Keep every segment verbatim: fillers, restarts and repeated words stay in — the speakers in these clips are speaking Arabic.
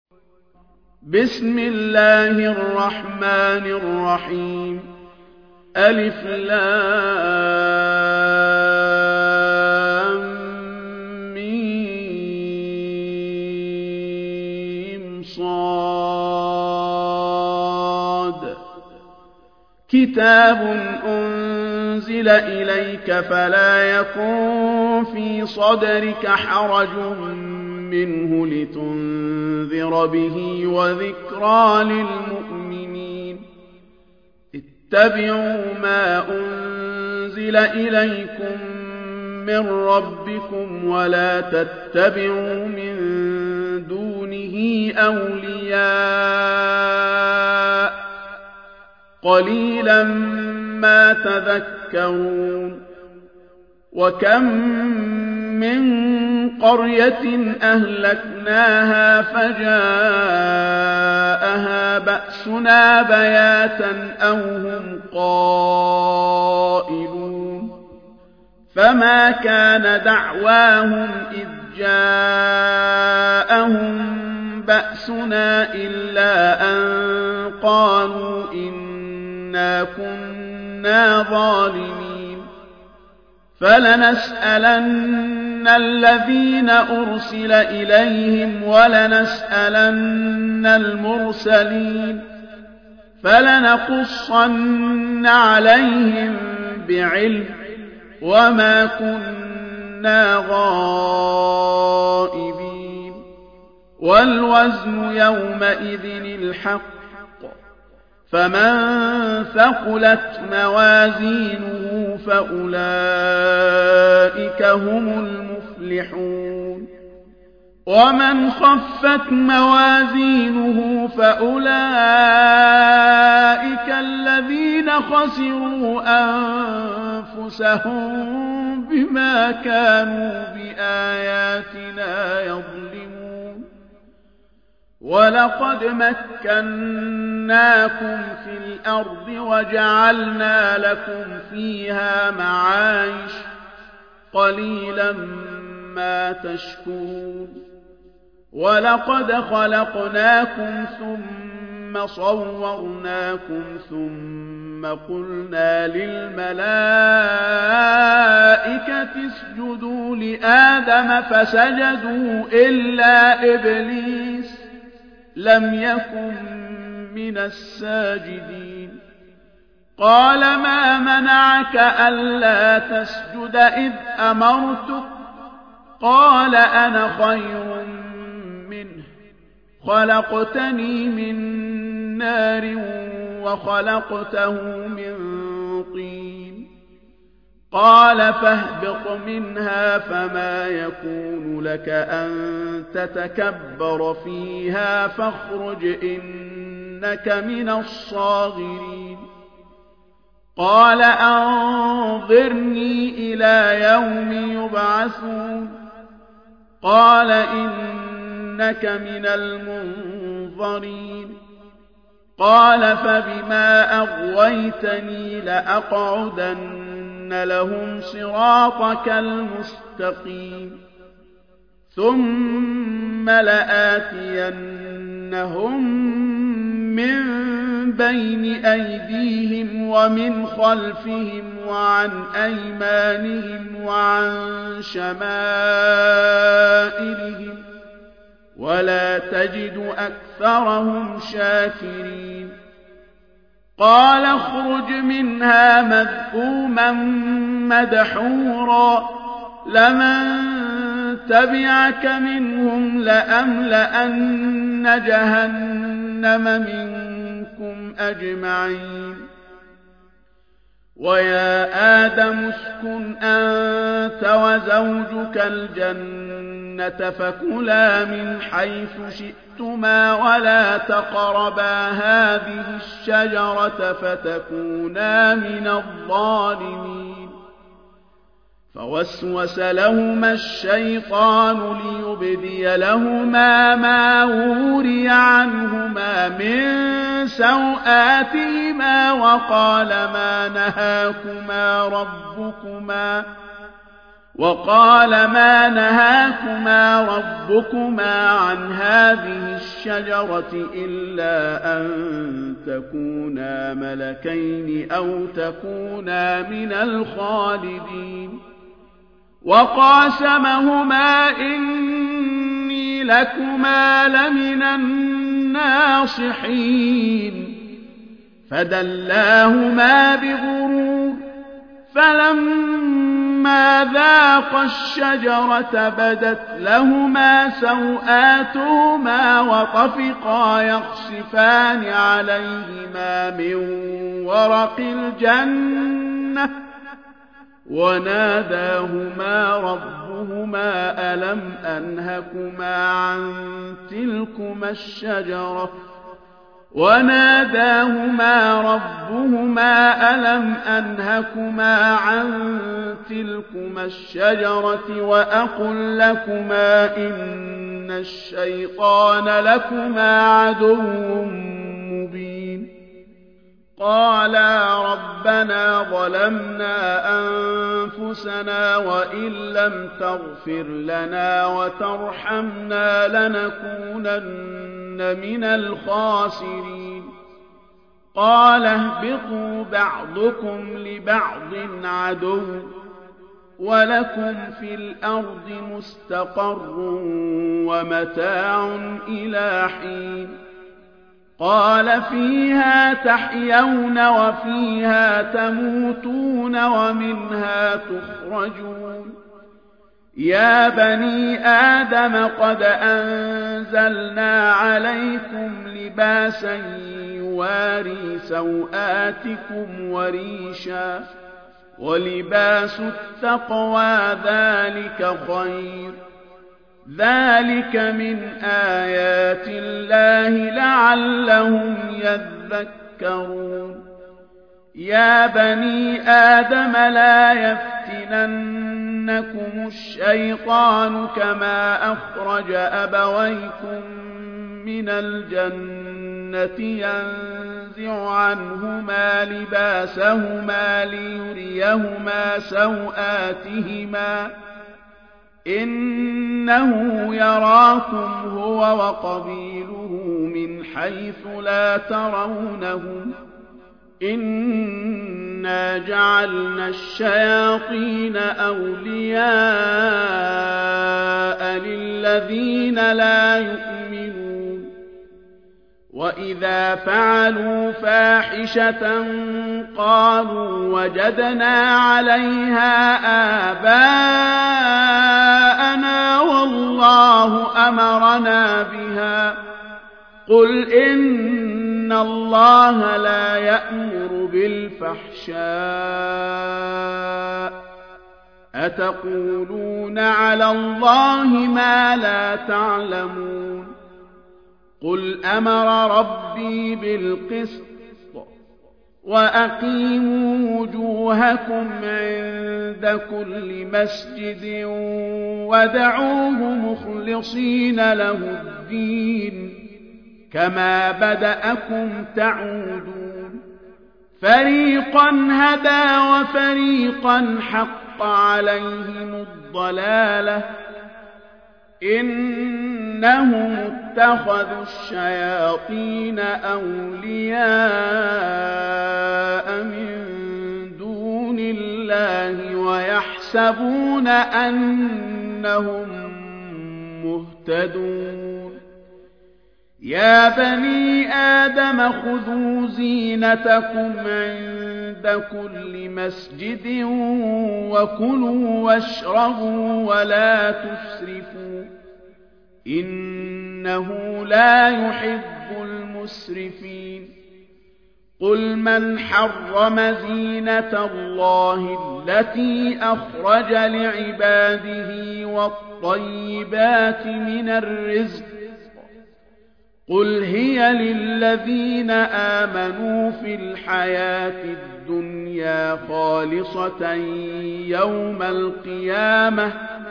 بسم الله الرحمن الرحيم ألف لام ميم صاد كتاب أنزل إليك فلا يكن في صدرك حرج منه لتنذر به وذكرى للمؤمنين اتبعوا ما أنزل إليكم من ربكم ولا تتبعوا من دونه أولياء قليلا ما تذكرون وكم من قرية أهلكناها فجاءها بأسنا بياتا أو هم قائلون فما كان دعواهم إذ جاءهم بأسنا إلا أن قالوا إنا كنا ظالمين فلنسألن الذين أرسل إليهم ولنسألن المرسلين فلنقصن عليهم بعلم وما كنا غائبين والوزن يومئذ الحق فمن ثقلت موازينه فأولئك هم المفلحون ومن خفت موازينه فأولئك الذين خسروا أنفسهم بما كانوا بآياتنا يظلمون ولقد مكناكم في الأرض وجعلنا لكم فيها معايش قليلا ما تشكرون ولقد خلقناكم ثم صورناكم ثم قلنا للملائكة اسجدوا لآدم فسجدوا إلا إبليس لم يكن من الساجدين قال ما منعك ألا تسجد إذ أمرتك قال أنا خير منه خلقتني من نار وخلقته من طين قال فاهبط منها فما يكون لك أن تتكبر فيها فاخرج إنك من الصاغرين قال أنظرني إلى يوم يبعثون قال إنك من المنظرين قال فبما أغويتني لأقعدن لهم صراطك المستقيم ثم لآتينهم من بين أيديهم ومن خلفهم وعن أيمانهم وعن شمائلهم ولا تجد أكثرهم شاكرين قال اخرج منها مذءوما مدحورا لمن تبعك منهم لأملأن جهنم منكم أجمعين ويا آدم اسكن أنت وزوجك الجنة فكلا من حيث شئتما ولا تقربا هذه الشجرة فتكونا من الظالمين فوسوس لهما الشيطان ليبدي لهما ما وري عنهما من سوآتهما وقال ما نهاكما ربكما وقال ما نهاكما ربكما عن هذه الشجرة إلا أن تكونا ملكين أو تكونا من الخالدين وقاسمهما إني لكما لمن الناصحين فدلاهما بغرور فلما ذاقا الشجرة بدت لهما سوآتهما وطفقا يخصفان عليهما من ورق الجنة وناداهما ربهما ألم أنهكما عن تلكما الشجرة وناداهما ربهما ألم أنهكما عن تلكما الشجرة وأقل لكما إن الشيطان لكما عدو مبين قالا ربنا ظلمنا أنفسنا وإن لم تغفر لنا وترحمنا لنكونن من الخاسرين قال اهبطوا بعضكم لبعض عدو ولكم في الأرض مستقر ومتاع إلى حين قال فيها تحيون وفيها تموتون ومنها تخرجون يا بني آدم قد أنزلنا عليكم لباسا يواري سوآتكم وريشا ولباس التقوى ذلك خير ذلك من آيات الله لعلهم يذكرون يا بني آدم لا يفتننكم الشيطان كما أخرج أبويكم من الجنة ينزع عنهما لباسهما ليريهما سوآتهما إنه يراكم هو وقبيله من حيث لا ترونهم إنا جعلنا الشياطين أولياء للذين لا يؤمنون وإذا فعلوا فاحشة قالوا وجدنا عليها آباءنا والله أمرنا بها قل إن الله لا يأمر بالفحشاء أتقولون على الله ما لا تعلمون قل أمر ربي بالقسط وأقيموا وجوهكم عند كل مسجد ودعوه مخلصين له الدين كما بدأكم تعودون فريقا هدى وفريقا حق عليهم الضلالة إنهم اتخذوا الشياطين أولياء من دون الله ويحسبون أنهم مهتدون يا بني آدم خذوا زينتكم عند كل مسجد وكلوا واشربوا ولا تسرفوا إنه لا يحب المسرفين قل من حرم زينة الله التي أخرج لعباده والطيبات من الرزق قل هي للذين آمنوا في الحياة الدنيا خالصة يوم القيامة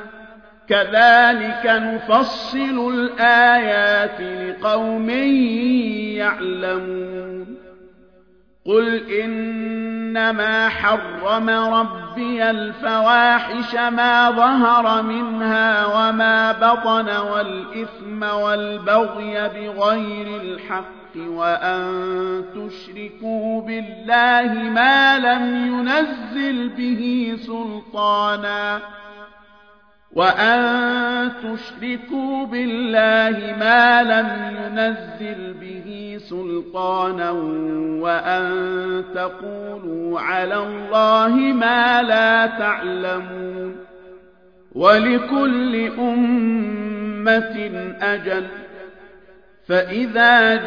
كذلك نفصل الآيات لقوم يعلمون قل إنما حرم ربي الفواحش ما ظهر منها وما بطن والإثم والبغي بغير الحق وأن تشركوا بالله ما لم ينزل به سلطانا وأن تشركوا بالله ما لم ينزل به سلطانا وأن تقولوا على الله ما لا تعلمون ولكل أمة أجل فإذا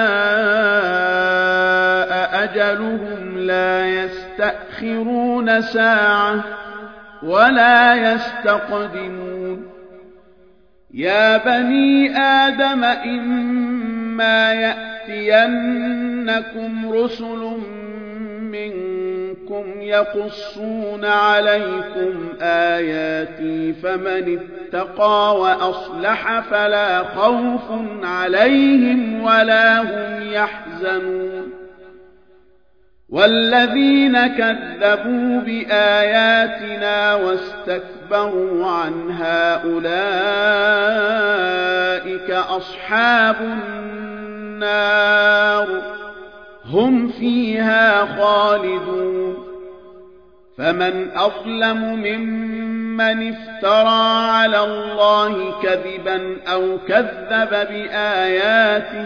جاء أجلهم لا يستأخرون ساعة ولا يستقدمون يا بني آدم إما يأتينكم رسل منكم يقصون عليكم آياتي فمن اتقى وأصلح فلا خوف عليهم ولا هم يحزنون والذين كذبوا بآياتنا واستكبروا عنها أولئك أصحاب النار هم فيها خالدون فمن أظلم ممن افترى على الله كذبا أو كذب بآياته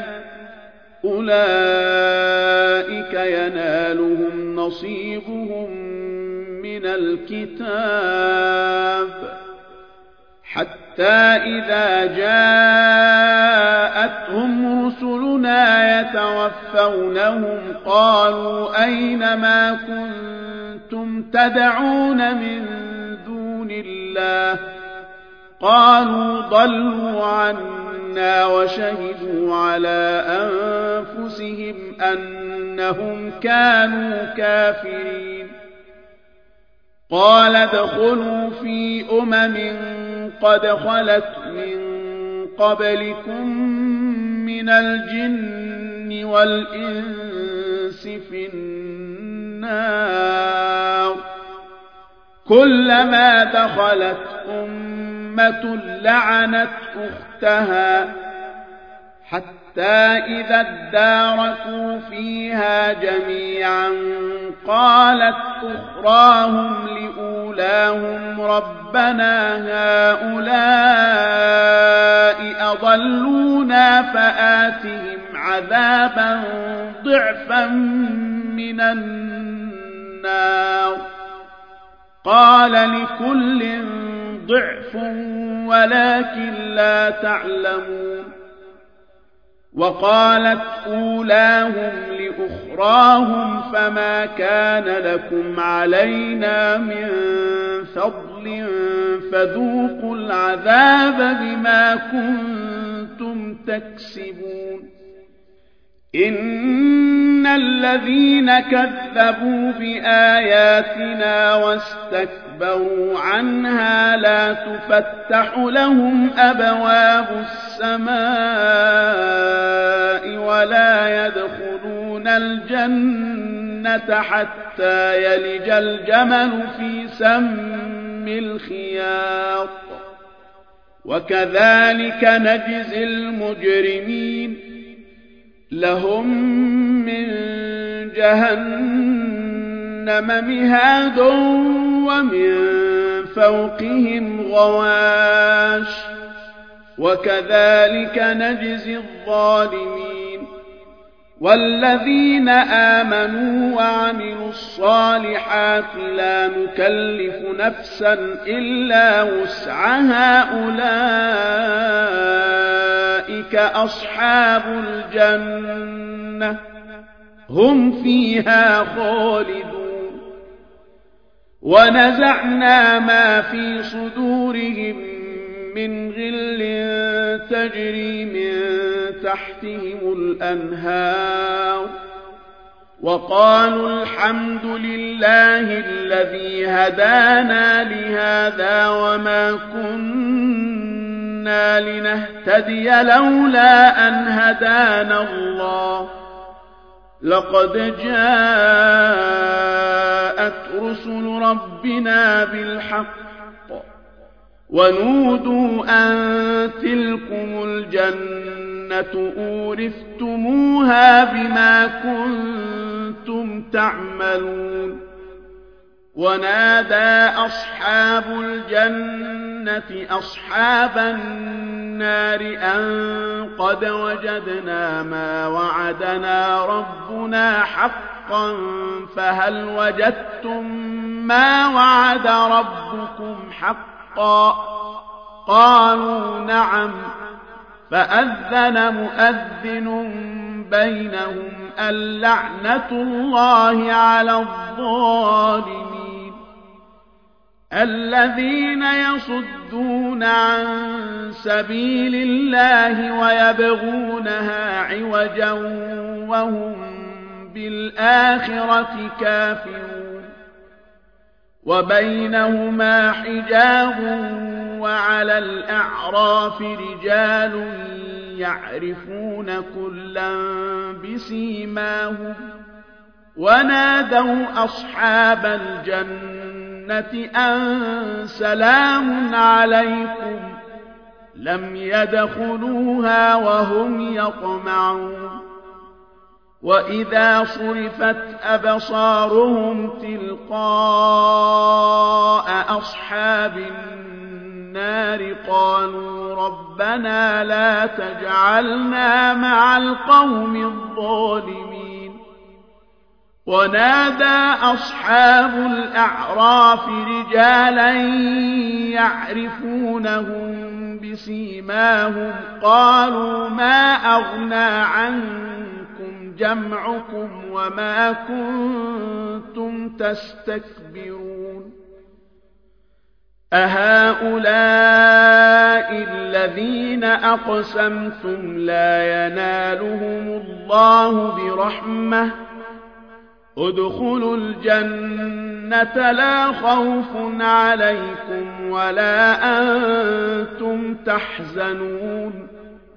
أولئك ينالهم نصيبهم من الكتاب حتى إذا جاءتهم رسلنا يتوفونهم قالوا أين ما كنتم تدعون من دون الله قالوا ضلوا عنا وشهدوا على أنفسهم أنهم كانوا كافرين قال ادخلوا في أمم قد خلت من قبلكم من الجن والإنس في النار كلما دخلت أمة لعنت أختها حتى إذا اداركوا فيها جميعا قالت أخراهم لأولاهم ربنا هؤلاء أضلونا فآتهم عذابا ضعفا من النار قال لكل ضعف ولكن لا تعلمون وقالت أولاهم لأخراهم فما كان لكم علينا من فضل فذوقوا العذاب بما كنتم تكسبون إن الذين كذبوا بآياتنا واستكبروا عنها لا تفتح لهم أبواب السماء ولا يدخلون الجنة حتى يلج الجمل في سم الخياط وكذلك نجزي المجرمين لهم من جهنم مهاد ومن فوقهم غواش وكذلك نجزي الظالمين والذين آمنوا وعملوا الصالحات لا نكلف نفسا إلا وسعها أولئك أصحاب الجنة هم فيها خالدون ونزعنا ما في صدورهم من غل تجري من تحتهم الأنهار وقالوا الحمد لله الذي هدانا لهذا وما كنا لنهتدي لولا أن هدانا الله لقد جاءت رسل ربنا بالحق ونودوا أن تلكم الجنة أورثتموها بما كنتم تعملون ونادى أصحاب الجنة أصحاب النار أن قد وجدنا ما وعدنا ربنا حقا فهل وجدتم ما وعد ربكم حقا قالوا نعم فأذن مؤذن بينهم اللعنة الله على الظالمين الذين يصدون عن سبيل الله ويبغونها عوجا وهم بالآخرة كافرون وبينهما حجاب وعلى الأعراف رجال يعرفون كلا بسيماهم ونادوا أصحاب الجنة أن سلام عليكم لم يدخلوها وهم يطمعون وإذا صرفت أبصارهم تلقاء أصحاب النار قالوا ربنا لا تجعلنا مع القوم الظالمين ونادى أصحاب الأعراف رجالا يعرفونهم بسيماهم قالوا ما أغنى عنكم جمعكم وما كنتم تستكبرون أهؤلاء الذين أقسمتم لا ينالهم الله برحمة ادخلوا الجنة لا خوف عليكم ولا أنتم تحزنون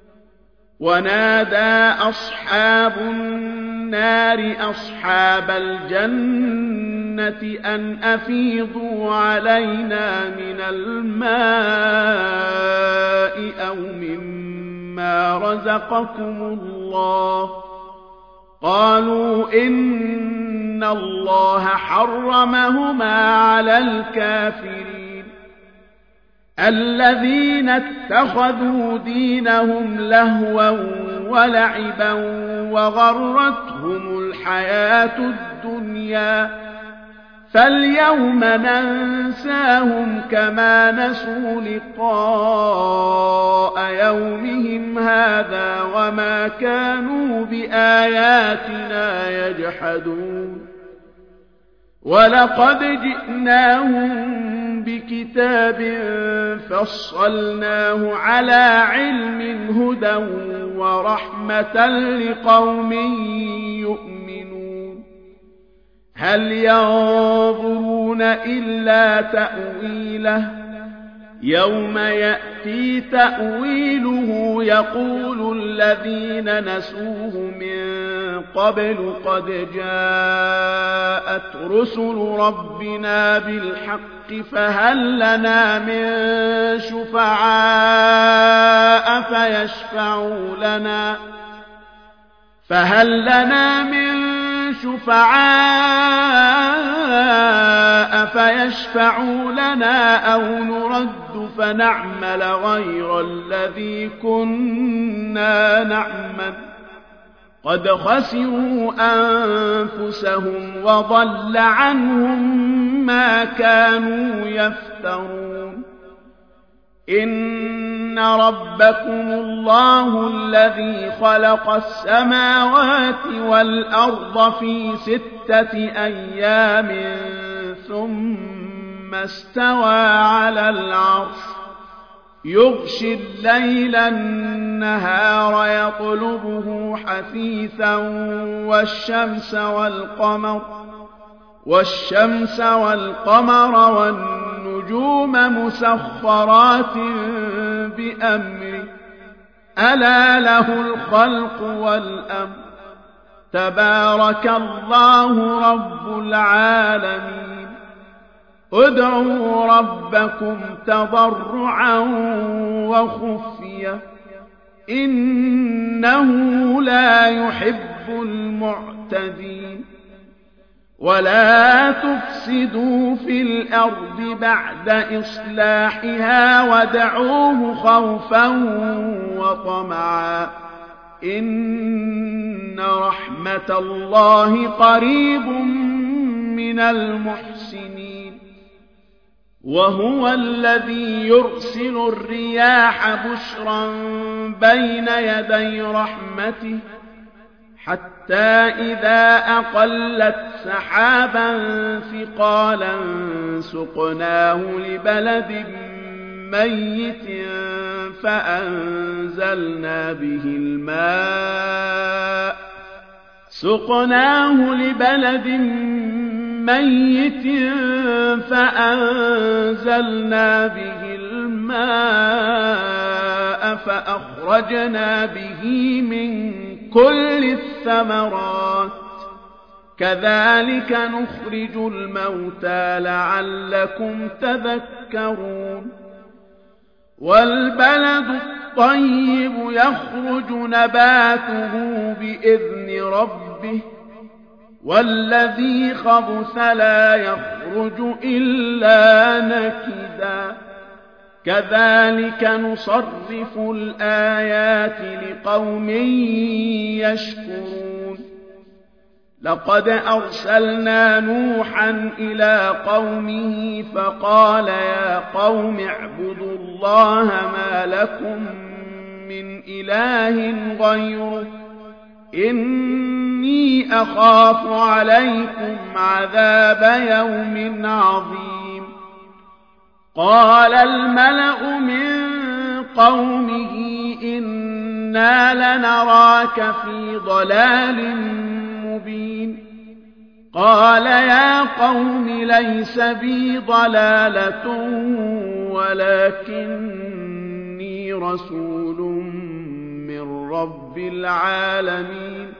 ونادى أصحاب النار أصحاب الجنة أن أفيضوا علينا من الماء أو مما رزقكم الله قالوا إن الله حرمهما على الكافرين الذين اتخذوا دينهم لهوا ولعبا وغرتهم الحياة الدنيا فاليوم ننساهم كما نسوا لقاء يومهم هذا وما كانوا بآياتنا يجحدون ولقد جئناهم بكتاب فصلناه على علم هدى ورحمة لقوم يؤمنون هل ينظرون إلا تأويله يوم يأتي تأويله يقول الذين نسوه من قبل قد جاءت رسل ربنا بالحق فهل لنا من شفعاء فيشفعوا لنا فهل لنا من شفعاء فيشفعوا لنا أو نرد فنعمل غير الذي كنا نعمل قد خسروا أنفسهم وضل عنهم ما كانوا يفترون إن ربكم الله الذي خلق السماوات والأرض في ستة أيام ثم استوى على العرش يغشي الليل النهار يطلبه حثيثا والشمس والقمر والشمس والقمر والنجوم مسخرات بأمره ألا له الخلق والأمر تبارك الله رب العالمين ادعوا ربكم تضرعا وخفية إنه لا يحب المعتدين ولا تفسدوا في الأرض بعد إصلاحها ودعوه خوفا وطمعا إن رحمة الله قريب من المحسنين وهو الذي يرسل الرياح بشرا بين يدي رحمته حتى إذا أقلت سحابا ثقالا سقناه لبلد ميت فأنزلنا به الماء سقناه لبلد ميت فأنزلنا به الماء فأخرجنا به من كل الثمرات كذلك نخرج الموتى لعلكم تذكرون والبلد الطيب يخرج نباته بإذن ربه والذي خبث لا يخرج إلا نكدا كذلك نصرف الآيات لقوم يشكرون لقد أرسلنا نوحا إلى قومه فقال يا قوم اعبدوا الله ما لكم من إله غيره إني أخاف عليكم عذاب يوم عظيم قال الملأ من قومه إنا لنراك في ضلال مبين قال يا قوم ليس بي ضلالة ولكني رسول من رب العالمين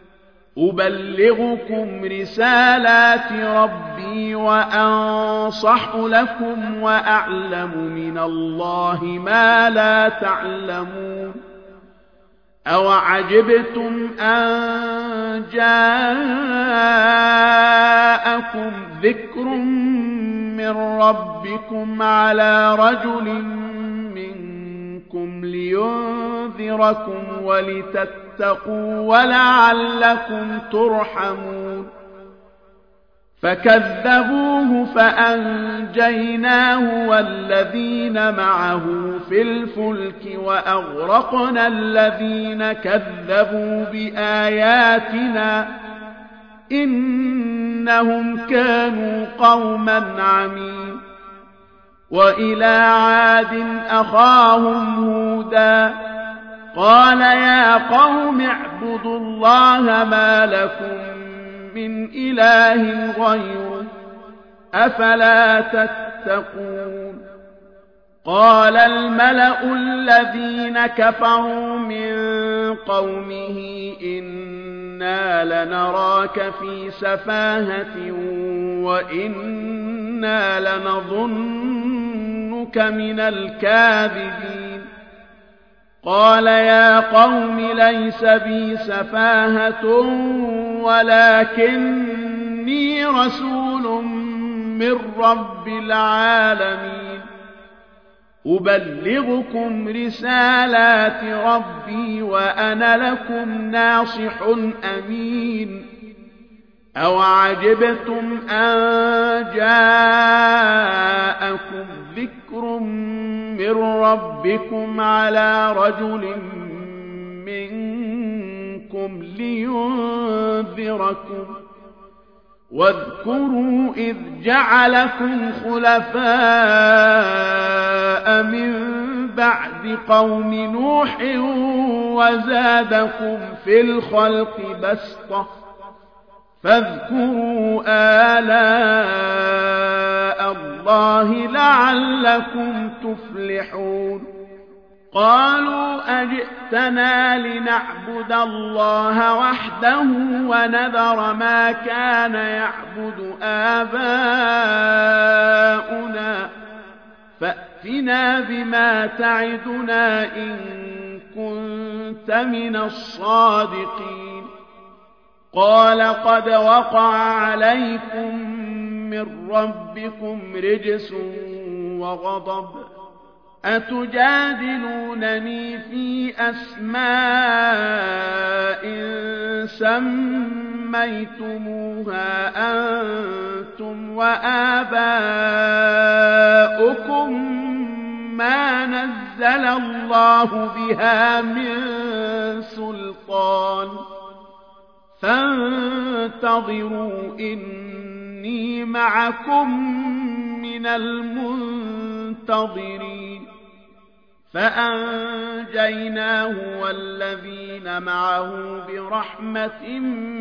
أبلغكم رسالات ربي وأنصح لكم وأعلم من الله ما لا تعلمون أوعجبتم أن جاءكم ذكر من ربكم على رجل منكم لينذركم ولتتقوا ولعلكم ترحمون فكذبوه فأنجيناه والذين معه في الفلك وأغرقنا الذين كذبوا بآياتنا إنهم كانوا قوما عمين وإلى عاد أخاهم هودا قال يا قوم اعبدوا الله ما لكم من إله غيره أفلا تتقون قال الملأ الذين كفروا من قومه إنا لنراك في سفاهة وإنا لنظنك من الكاذبين قال يا قوم ليس بي سفاهة ولكني رسول من رب العالمين أبلغكم رسالات ربي وأنا لكم ناصح أمين أوعجبتم أن جاءكم ذكر من ربكم على رجل منكم لينذركم واذكروا إذ جعلكم خلفاء من بعد قوم نوح وزادكم في الخلق بسطة فاذكروا آلاء الله لعلكم تفلحون قالوا أجئتنا لنعبد الله وحده ونذر ما كان يعبد آباؤنا فأتنا بما تعدنا إن كنت من الصادقين قال قد وقع عليكم من ربكم رجس وغضب أتجادلونني في أسماء سميتموها أنتم وآباؤكم ما نزل الله بها من سلطان فانتظروا إني معكم من المنتظرين فأنجيناه والذين معه برحمة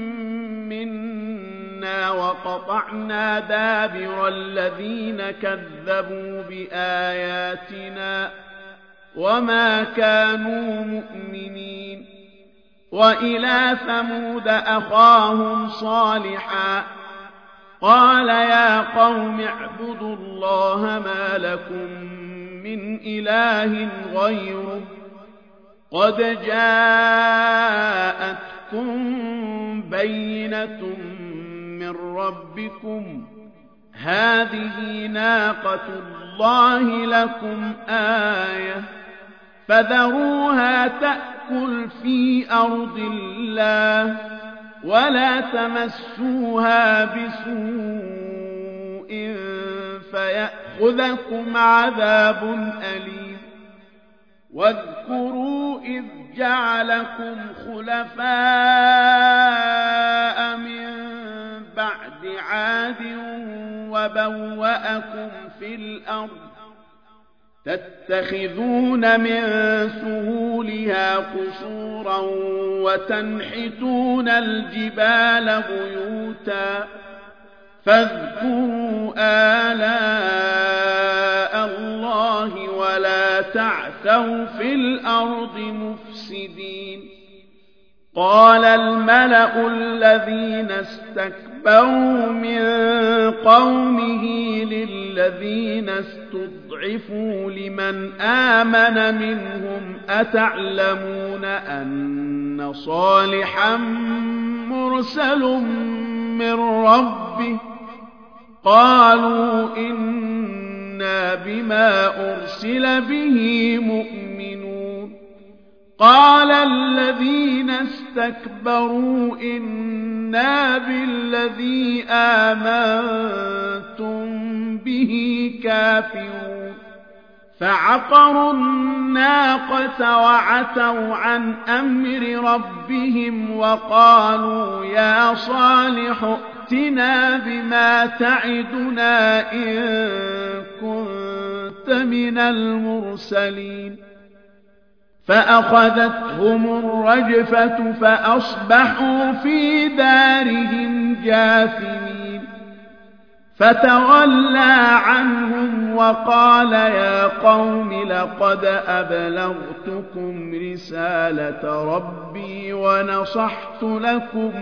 منا وقطعنا دابر الذين كذبوا بآياتنا وما كانوا مؤمنين وإلى ثمود أخاهم صالحا قال يا قوم اعبدوا الله ما لكم من إله غيره قد جاءتكم بينة من ربكم هذه ناقة الله لكم آية فذروها تأكل في أرض الله ولا تمسوها بسوء فيأخذكم عذاب أليم واذكروا إذ جعلكم خلفاء من بعد عاد وبوأكم في الأرض تتخذون من سهولها قصورا وتنحتون الجبال بيوتا فاذكروا آلاء الله ولا تعثوا في الأرض مفسدين قال الملأ الذين استكبروا من قومه للذين استضعفوا لمن آمن منهم أتعلمون أن صالحا مرسل من ربه قالوا إنا بما أرسل به مؤمنون قال الذين استكبروا إنا بالذي آمنتم به كافرون فعقروا الناقة وعتوا عن أمر ربهم وقالوا يا صالح ائتنا بما تعدنا إن كنت من المرسلين فأخذتهم الرجفة فأصبحوا في دارهم جاثمين فتولى عنهم وقال يا قوم لقد أبلغتكم رسالة ربي ونصحت لكم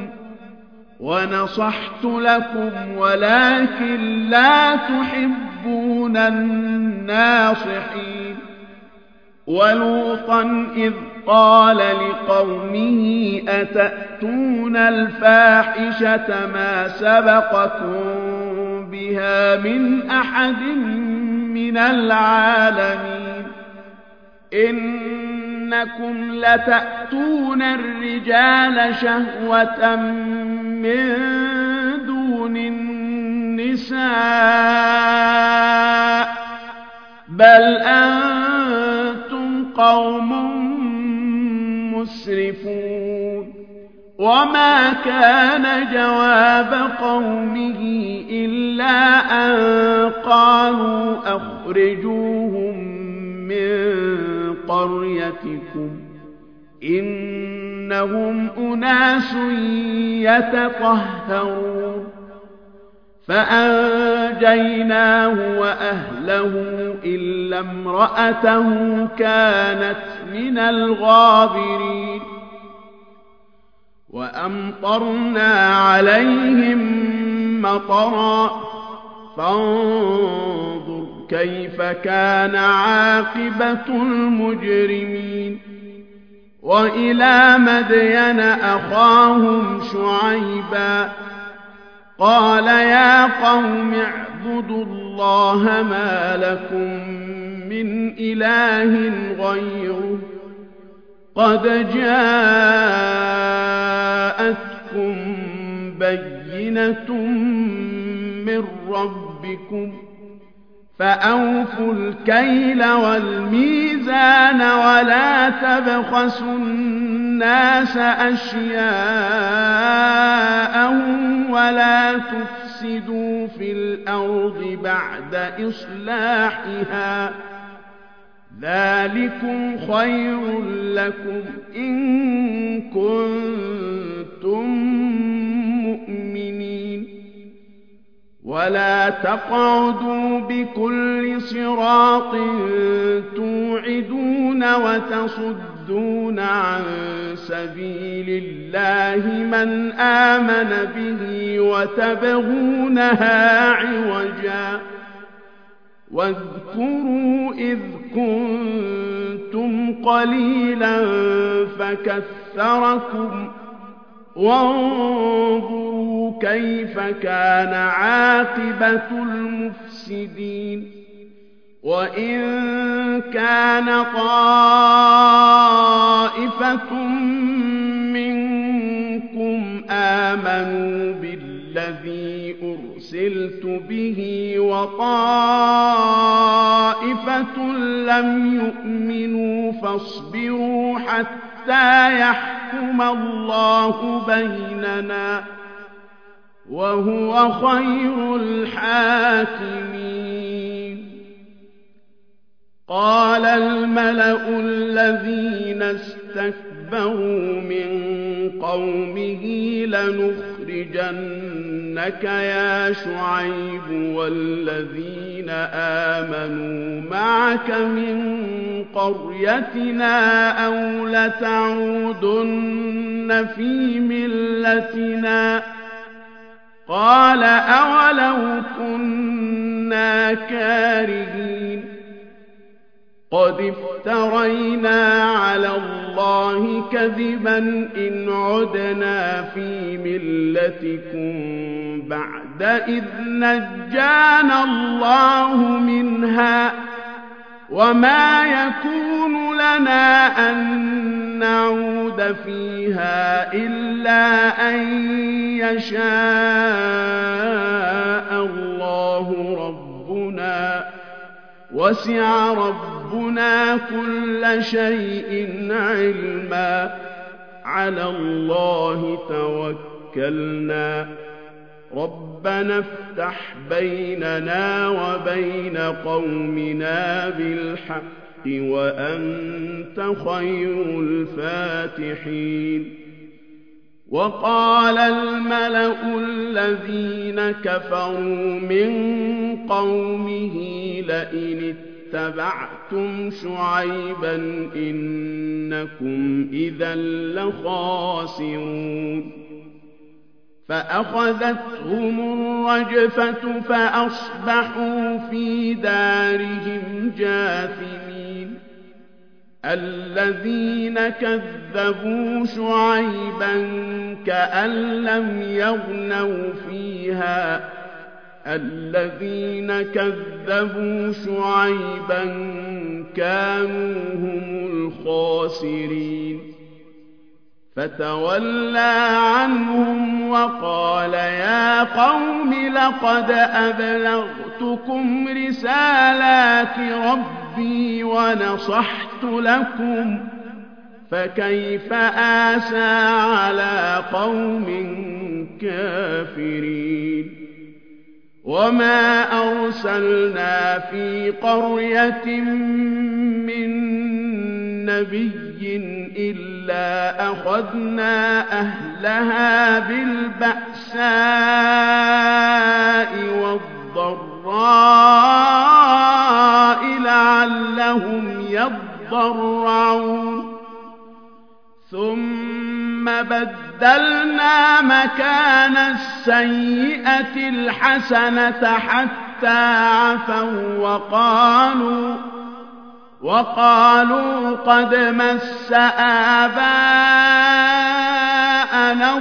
ونصحت لكم ولكن لا تحبون الناصحين ولوطا إذ قال لقومه أتأتون الفاحشة ما سبقكم بها من أحد من العالمين إنكم لتأتون الرجال شهوة من دون النساء بل أنتم قوم مسرفون وما كان جواب قومه إلا أن قالوا أخرجوهم من قريتكم إنهم أناس يتطهرون فأنجيناه وأهله إلا امرأته كانت من الغابرين وأمطرنا عليهم مطرا فانظر كيف كان عاقبة المجرمين وإلى مدين أخاهم شعيبا قال يا قوم اعبدوا الله ما لكم من إله غيره قد جاءتكم بينة من ربكم فأوفوا الكيل والميزان ولا تبخسوا الناس أشياءهم ولا تفسدوا في الأرض بعد إصلاحها ذلكم خير لكم إن كنتم مؤمنين ولا تقعدوا بكل صراط توعدون وتصدون عن سبيل الله من آمن به وتبغونها عوجا واذكروا إذ كنتم قليلا فكثركم وانظروا كيف كان عاقبة المفسدين وإن كان طائفة منكم آمنوا بالذي أرسلت به وطائفة لم يؤمنوا فاصبروا حتى يحكم الله بيننا وهو خير الحاكمين قال الملأ الذين استكبروا من قومه لنخرجنك يا شعيب والذين آمنوا معك من قريتنا أو لتعودن في ملتنا قال أولو كنا كارهين قد افترينا على الله كذبا إن عدنا في ملتكم بعد إذ نجانا الله منها وما يكون لنا أن نعود فيها إلا أن يشاء الله ربنا وسع ربنا كل شيء علما على الله توكلنا ربنا افتح بيننا وبين قومنا بالحق وأنت خير الفاتحين وقال الملأ الذين كفروا من قومه لئن اتبعتم شعيبا إنكم إذا لخاسرون فأخذتهم الرجفة فأصبحوا في دارهم جاثمين الذين كذبوا شعيبا كأن لم يغنوا فيها الذين كذبوا شعيبا كانوا هم الخاسرين فتولى عنهم وقال يا قوم لقد أبلغتكم رسالات ربي ونصحت لكم فكيف آسى على قوم كافرين وما أرسلنا في قرية من نبي إلا إلا أخذنا أهلها بالبأساء والضراء لعلهم يضرعون ثم بدلنا مكان السيئة الحسنة حتى عفوا وقالوا وقالوا قد مس آباءنا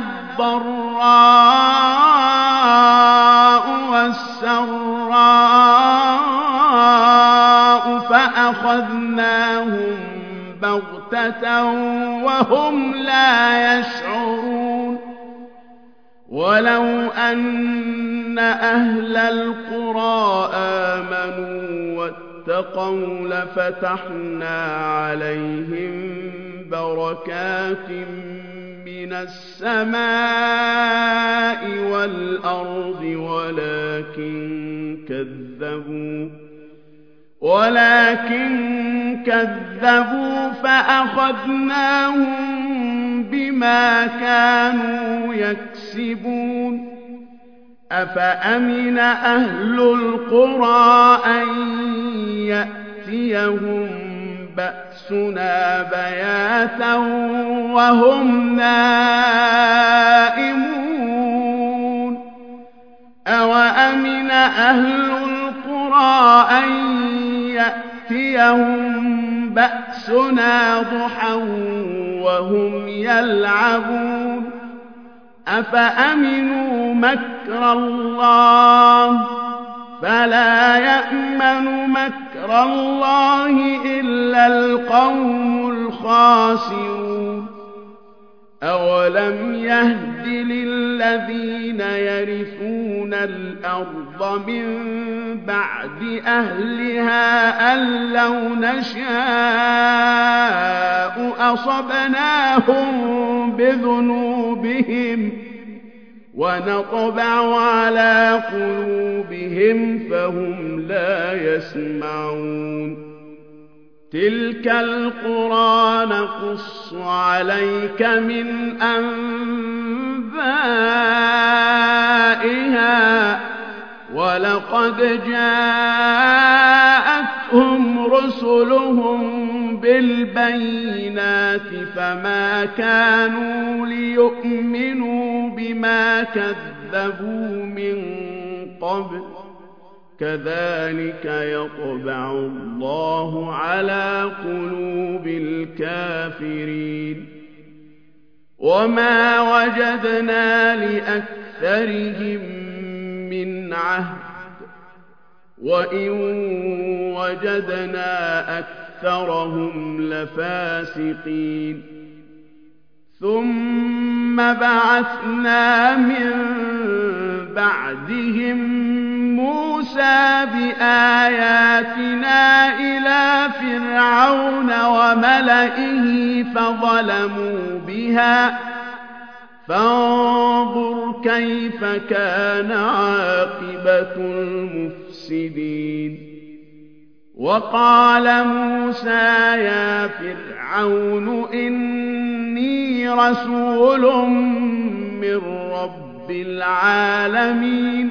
الضراء والسراء فأخذناهم بغتة وهم لا يشعرون ولو أن أهل القرى آمنوا واتقوا لفتحنا عليهم بركات من السماء والأرض ولكن كذبوا ولكن كذبوا فأخذناهم بما كانوا يكسبون أفأمن أهل القرى أن يأتيهم بأسنا بياتا وهم نائمون أوأمن أهل القرى أن يأتيهم بأسنا ضحى وهم يلعبون أفأمنوا مكر الله فلا يأمن مكر الله إلا القوم الخاسرون أولم يهد للذين يرثون الأرض من بعد أهلها أن لو نشاء أصبناهم بذنوبهم ونطبع على قلوبهم فهم لا يسمعون تلك القرى نقص عليك من أنبائها ولقد جاءتهم رسلهم بالبينات فما كانوا ليؤمنوا بما كذبوا من قبل كذلك يطبع الله على قلوب الكافرين وما وجدنا لأكثرهم من عهد وإن وجدنا أكثرهم لفاسقين ثم بعثنا من بعدهم موسى بآياتنا إلى فرعون وملئه فظلموا بها فانظر كيف كان عاقبة المفسدين وقال موسى يا فرعون إني رسول من رب العالمين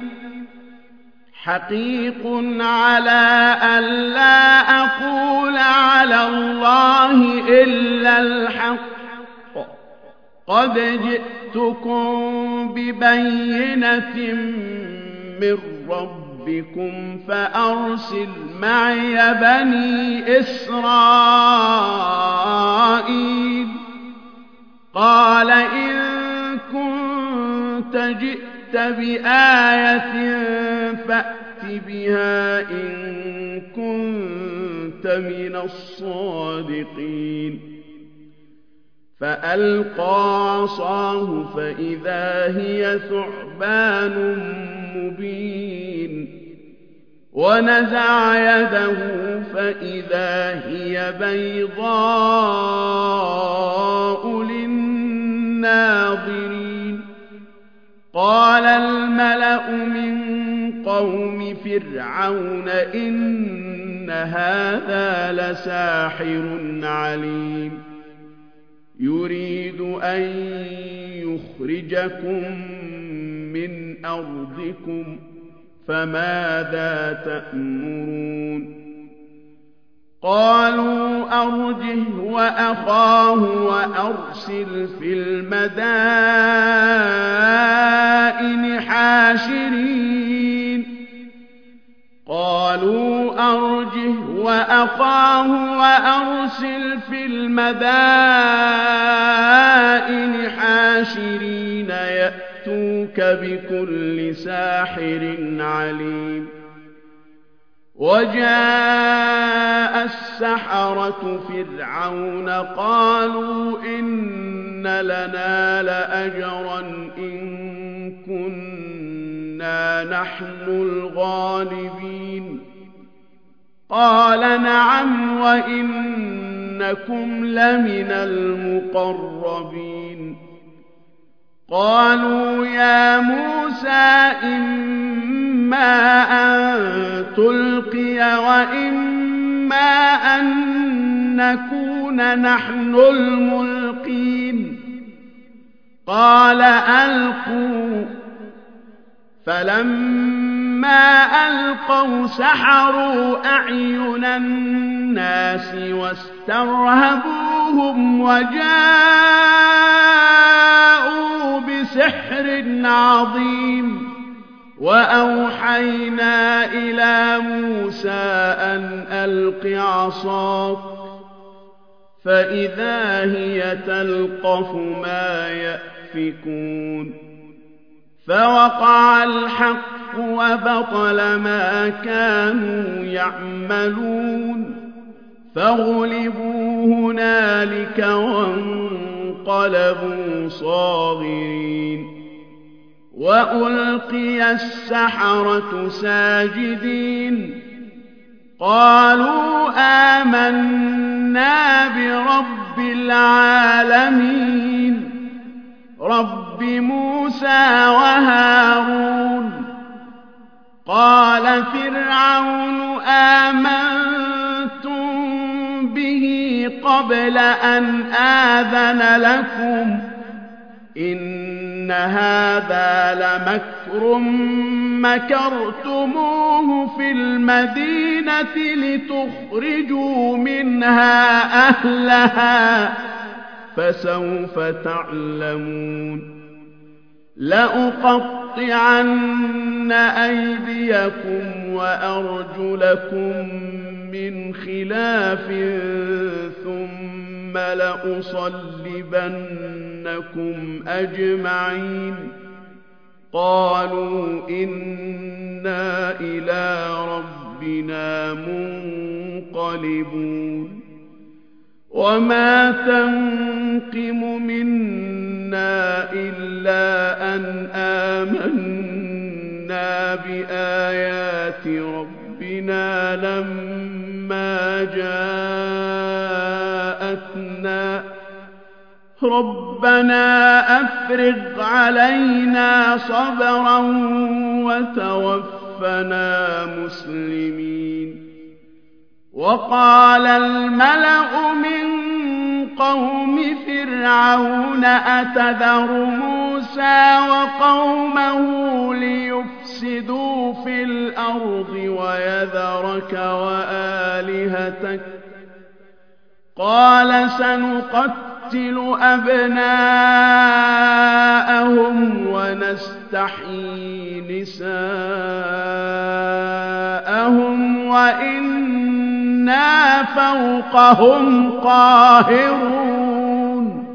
حقيق على ألا أقول على الله إلا الحق قد جئتكم ببينة من ربكم فأرسل معي بني إسرائيل قال إن كنت جئت بآية فأت بها إن كنت من الصادقين فألقى عصاه فإذا هي ثعبان مبين ونزع يده فإذا هي بيضاء للناظرين قال الملأ من قوم فرعون إن هذا لساحر عليم يريد أن يخرجكم من أرضكم فماذا تأمرون قالوا أرجه وأخاه وأرسل في المدائن حاشرين قالوا أرجه وأخاه وأرسل في المدائن حاشرين يأتوك بكل ساحر عليم وجاء السحرة فرعون قالوا إن لنا لأجرا إن كنا نحن الغالبين قال نعم وإنكم لمن المقربين قالوا يا موسى إما أن تلقي وإما أن نكون نحن الملقين قال ألقوا فلما ألقوا سحروا أعين الناس واسترهبوهم وجاءوا بسحر عظيم وأوحينا إلى موسى أن ألق عصاك فإذا هي تلقف ما يأفكون فوقع الحق وبطل ما كانوا يعملون فغلبوا هنالك وانقلبوا صاغرين وألقي السحرة ساجدين قالوا آمنا برب العالمين رب موسى وهارون قال فرعون آمنتم به قبل أن آذن لكم إن هذا لمكر مكرتموه في المدينة لتخرجوا منها أهلها فسوف تعلمون لأقطعن أيديكم وأرجلكم من خلاف ثم لأصلبنكم أجمعين قالوا إنا إلى ربنا منقلبون وما تنقم منا إلا أن آمنا بآيات ربنا لما جاءتنا ربنا أفرغ علينا صبرا وتوفنا مسلمين وقال الملأ من قوم فرعون أتذر موسى وقومه ليفسدوا في الأرض ويذرك وآلهتك قال سنقتل أبناءهم ونستحيي نساءهم وإنا فوقهم قاهرون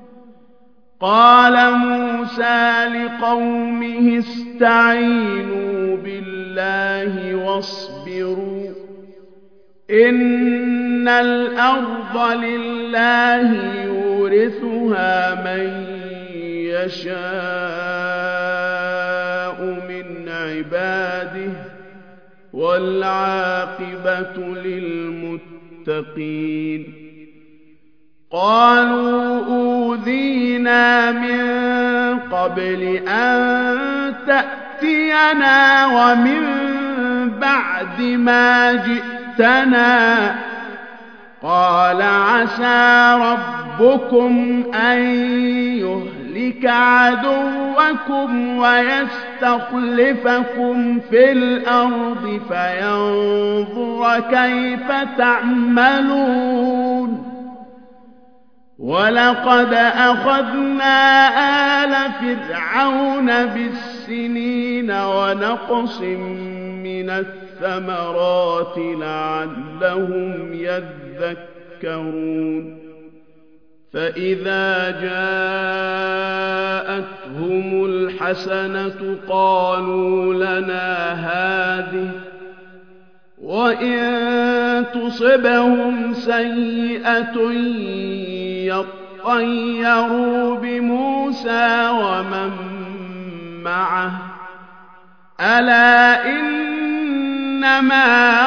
قال موسى لقومه استعينوا بالله واصبروا إن الأرض لله يورثها من يشاء من عباده والعاقبة للمتقين قالوا أوذينا من قبل أن تأتينا ومن بعد ما جئتنا قال عسى ربكم أن يهلك عدوكم ويستخلفكم في الأرض فينظر كيف تعملون ولقد أخذنا آل فرعون بالسنين ونقص من الثمرات لعلهم يذكرون فإذا جاءتهم الحسنة قالوا لنا هذه وإن تصبهم سيئة يطيروا بموسى ومن معه ألا إنما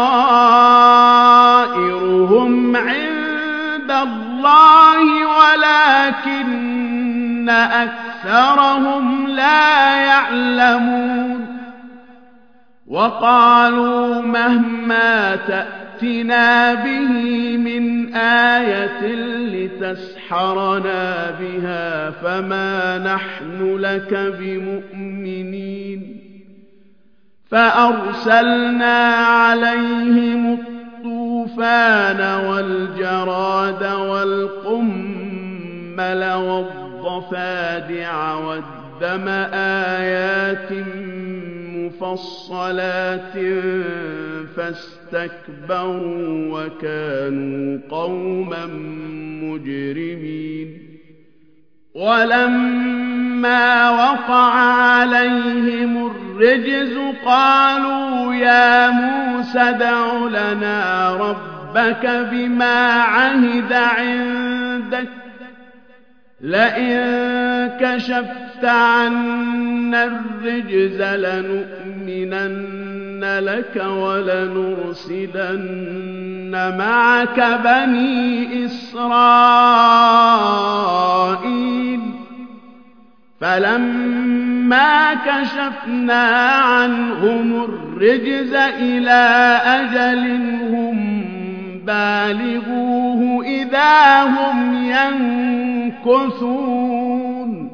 طائرهم عند الله ولكن أكثرهم لا يعلمون وقالوا مهما تأتنا به من آية لتسحرنا بها فما نحن لك بمؤمنين فأرسلنا عليهم الطوفان والجراد والقمل والضفادع والدم آيات مفصلات فاستكبروا وكانوا قوما مجرمين ولما وقع عليهم الرجز قالوا يا موسى ادع لنا ربك بما عهد عندك لئن كشفت عنا الرجز لنؤمنن لك ولنرسلن معك بني إسرائيل فلما كشفنا عنهم الرجز إلى أجل هم بالغوه إذا هم ينكثون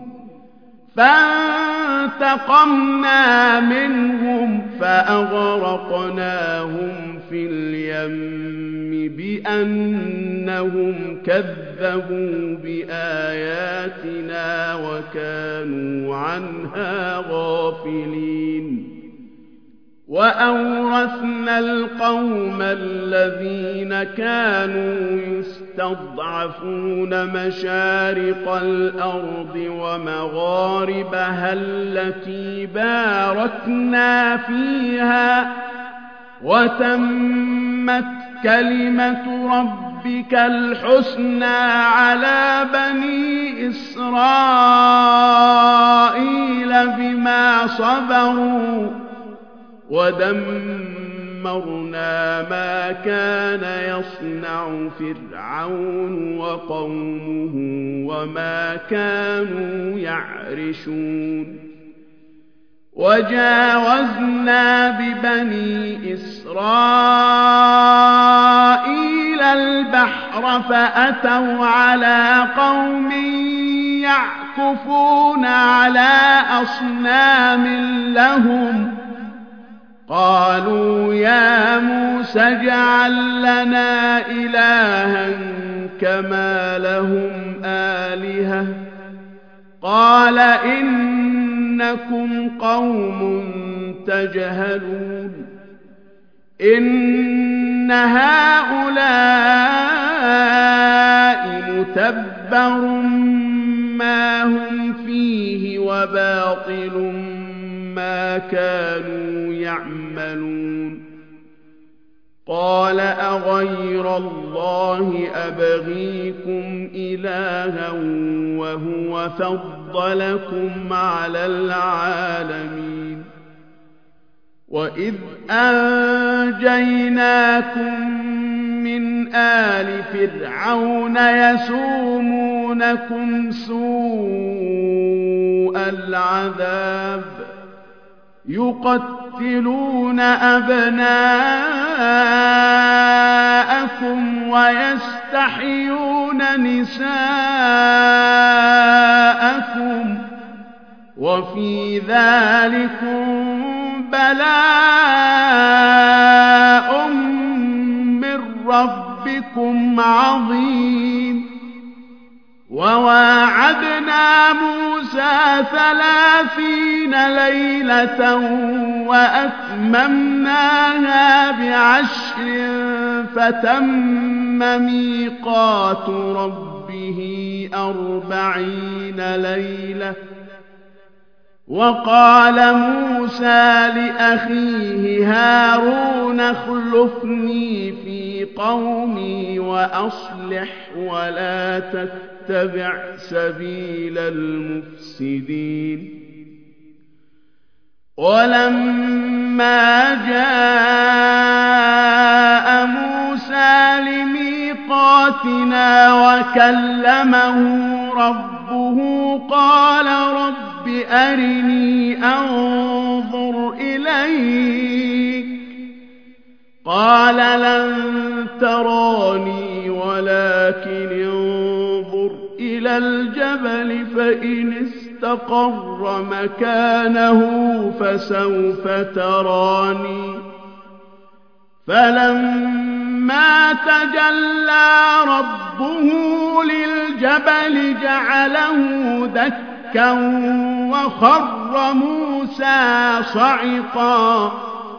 فانتقمنا منهم فأغرقناهم في اليم بأنهم كذبوا بآياتنا وكانوا عنها غافلين وأورثنا القوم الذين كانوا يستضعفون مشارق الأرض ومغاربها التي باركنا فيها وتمت كلمة ربك الحسنى على بني إسرائيل بما صبروا ودمرنا ما كان يصنع فرعون وقومه وما كانوا يعرشون وجاوزنا ببني إسرائيل البحر فأتوا على قوم يعكفون على أصنام لهم قالوا يا موسى اجعل لنا إلها كما لهم آلهة قال إنكم قوم تجهلون إن هؤلاء متبر ما هم فيه وباطل ما كانوا يعملون قال أغير الله أبغيكم إلها وهو فضلكم على العالمين وإذ أنجيناكم من آل فرعون يسومونكم سوء العذاب يقتلون يقتلون أبناءكم ويستحيون نساءكم وفي ذلكم بلاء من ربكم عظيم. وواعدنا موسى ثلاثين ليلة وأتممناها بعشر فتم ميقات ربه أربعين ليلة. وقال موسى لأخيه هارون اخلفني في قومي وأصلح ولا تتبع سبيل المفسدين. ولما جاء موسى لميقاتنا وكلمه ربه قال رب أرني أنظر إليك قال لن تراني ولكن انظر إلى الجبل فإن استقر مكانه فسوف تراني. فلما تجلى ربه للجبل جعله دكا وخر موسى صعقا.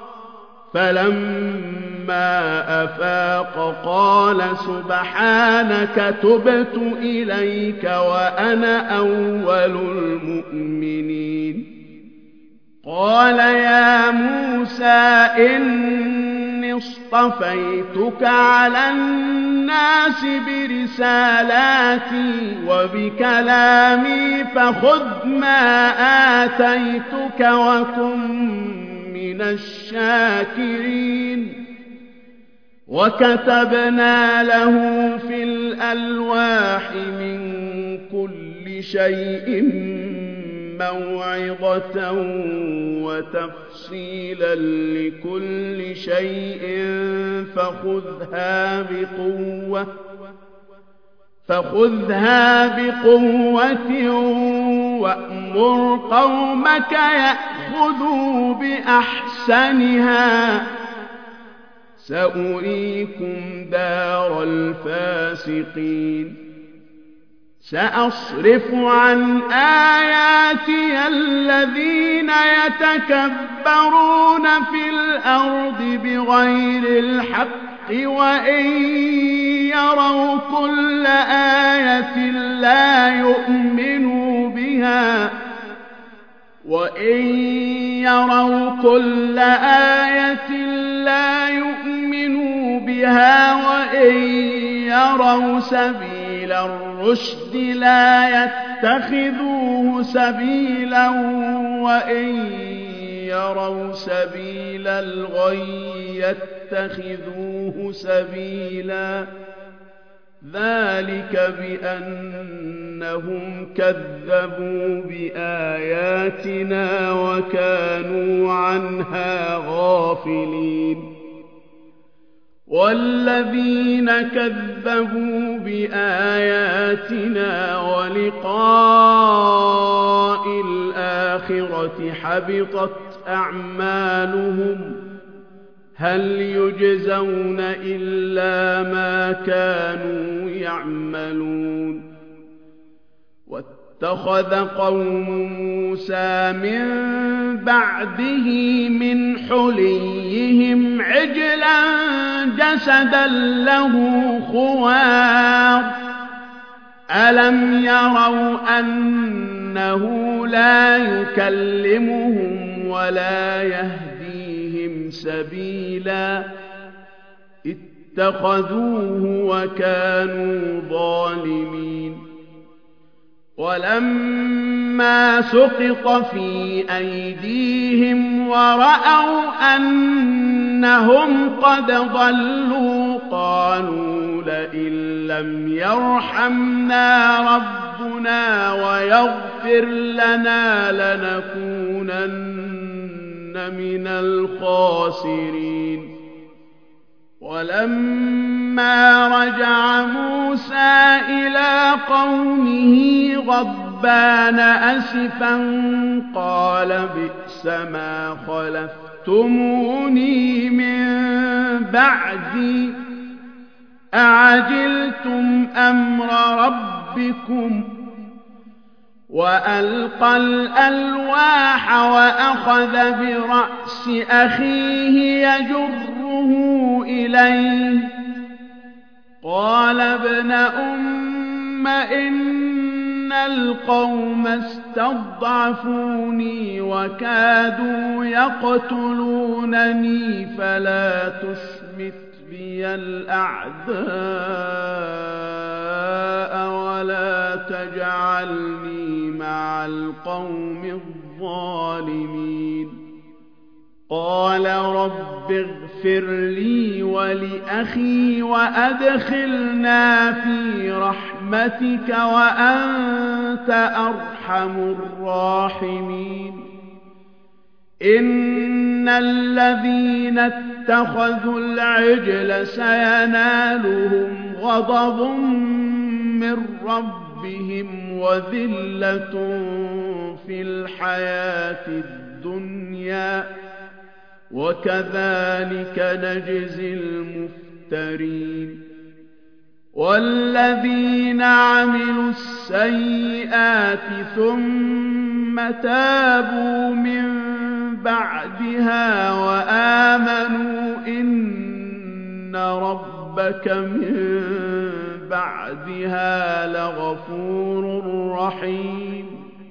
فلما أفاق قال سبحانك تبت إليك وأنا أول المؤمنين. قال يا موسى إني اصطفيتك على الناس برسالاتي وبكلامي فخذ ما آتيتك وكن من الشاكرين. وكتبنا له في الألواح من كل شيء موعظة وتفصيلا لكل شيء فخذها بقوة فخذها بقوة وأمر قومك يأخذوا بأحسنها سأريكم دار الفاسقين. سأصرف عن آياتي الذين يتكبرون في الأرض بغير الحق وإن يروا كل آية لا يؤمنوا بها وإن يروا كل آية لا يؤمنوا بها وإن يروا سبيل الرشد لا يتخذوه سبيلا وإن يروا سبيل الغي يتخذوه سبيلا. ذلك بأنهم كذبوا بآياتنا وكانوا عنها غافلين. والذين كذبوا بآياتنا ولقاء الآخرة حبطت أعمالهم هل يجزون إلا ما كانوا يعملون. واتخذ قوم موسى من بعده من حليهم عجلا جسدا له خوار ألم يروا أنه لا يكلمهم ولا يهديهم سبيلا اتخذوه وكانوا ظالمين. ولما سقط في أيديهم ورأوا أنهم قد ضلوا قالوا لئن لم يرحمنا ربنا ويغفر لنا لنكونن من الخاسرين. ولما رجع موسى إلى قومه غضبان أسفا قال بئس ما خلفتموني من بعدي أعجلتم أمر ربكم. وألقى الألواح وأخذ برأس أخيه يجره إليه قال ابن أم إن القوم استضعفوني وكادوا يقتلونني فلا تشمت بي الأعداء ولا تجعلني مع القوم الظالمين. قال رب اغفر لي ولأخي وأدخلنا في رحمتك وأنت أرحم الراحمين. إن الذين اتخذوا العجل سينالهم غضب من ربهم وذلة في الحياة الدنيا وكذلك نجزي المفترين. والذين عملوا السيئات ثم تابوا من بعدها وآمنوا إن ربك من بعدها لغفور رحيم.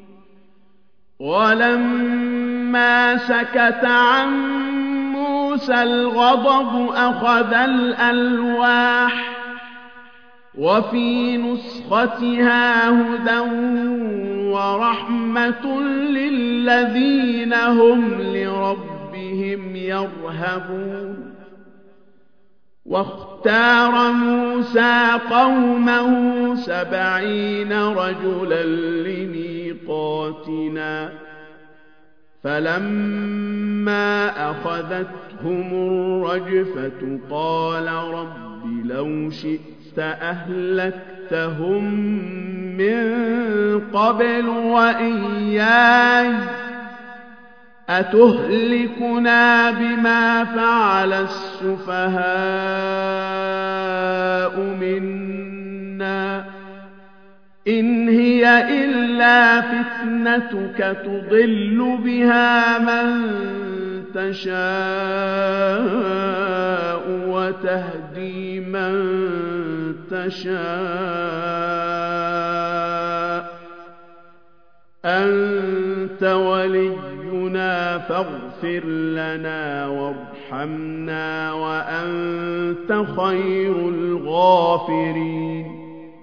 ولما سكت عن موسى الغضب أخذ الألواح وفي نسختها هدى ورحمة للذين هم لربهم يرهبون. واختار موسى قومه سبعين رجلا لميقاتنا فلما أخذتهم الرجفة قال رب لو شئت أهلكتهم من قبل وإياي أتهلكنا بما فعل السفهاء منا إن هي إلا فتنتك تضل بها من تشاء وتهدي من تشاء أنت ولينا فاغفر لنا وارحمنا وأنت خير الغافرين.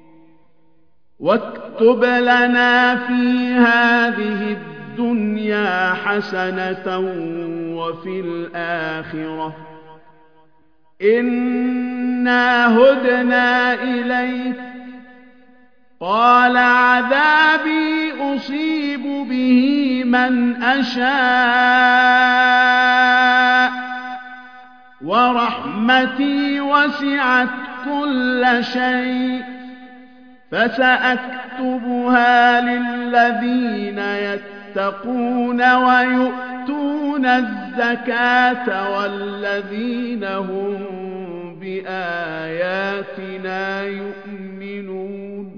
واكتب لنا في هذه الدنيا حسنة وفي الآخرة إنا هدنا إليك قال عذابي أصيب به من أشاء ورحمتي وسعت كل شيء فسأكتبها للذين يتقون ويؤتون الزكاة والذين هم بآياتنا يؤمنون.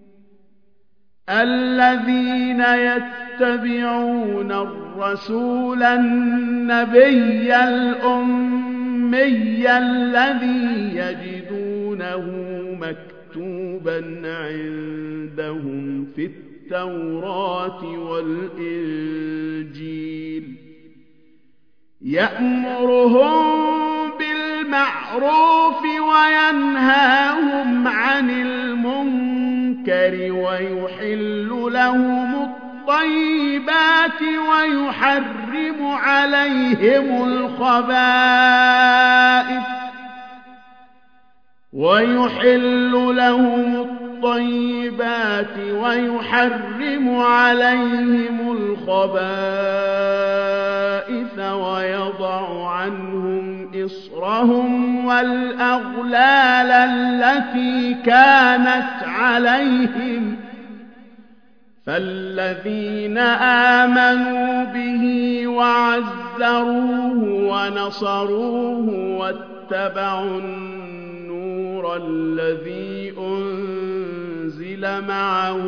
الذين يتبعون الرسول النبي الأمي الذي يجدونه مكتوبا عندهم في التوراة والإنجيل يأمرهم بالمعروف وينهاهم عن المنكر ويحل لهم الطيبات ويحرم عليهم الخبائث ويحل لهم الطيبات ويحرم عليهم الخبائث والإثم ويضع عنهم إصرهم والأغلال التي كانت عليهم فالذين آمنوا به وعزروه ونصروه واتبعوا النور الذي أنزل معه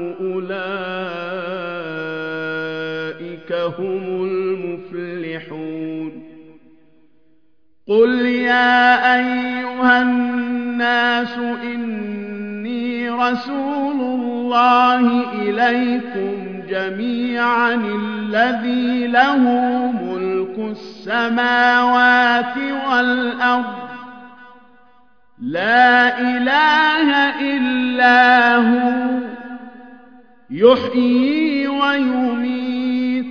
أولئك هم المفلحون قل يا أيها الناس إني رسول الله إليكم جميعا الذي له ملك السماوات والأرض لا إله إلا هو يحيي ويميت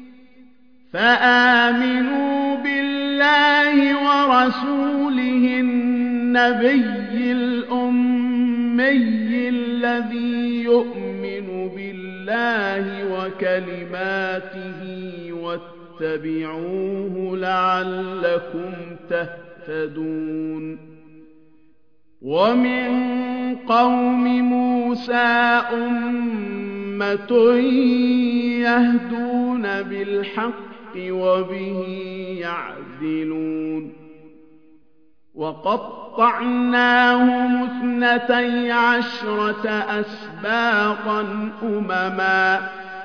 فآمنوا بالله ورسوله النبي الأمي الذي يؤمن بالله وكلماته واتبعوه لعلكم تهتدون ومن قوم موسى أمة يهدون بالحق وبه يعدلون وقطعناهم اثنتي عشرة أسباطا أمما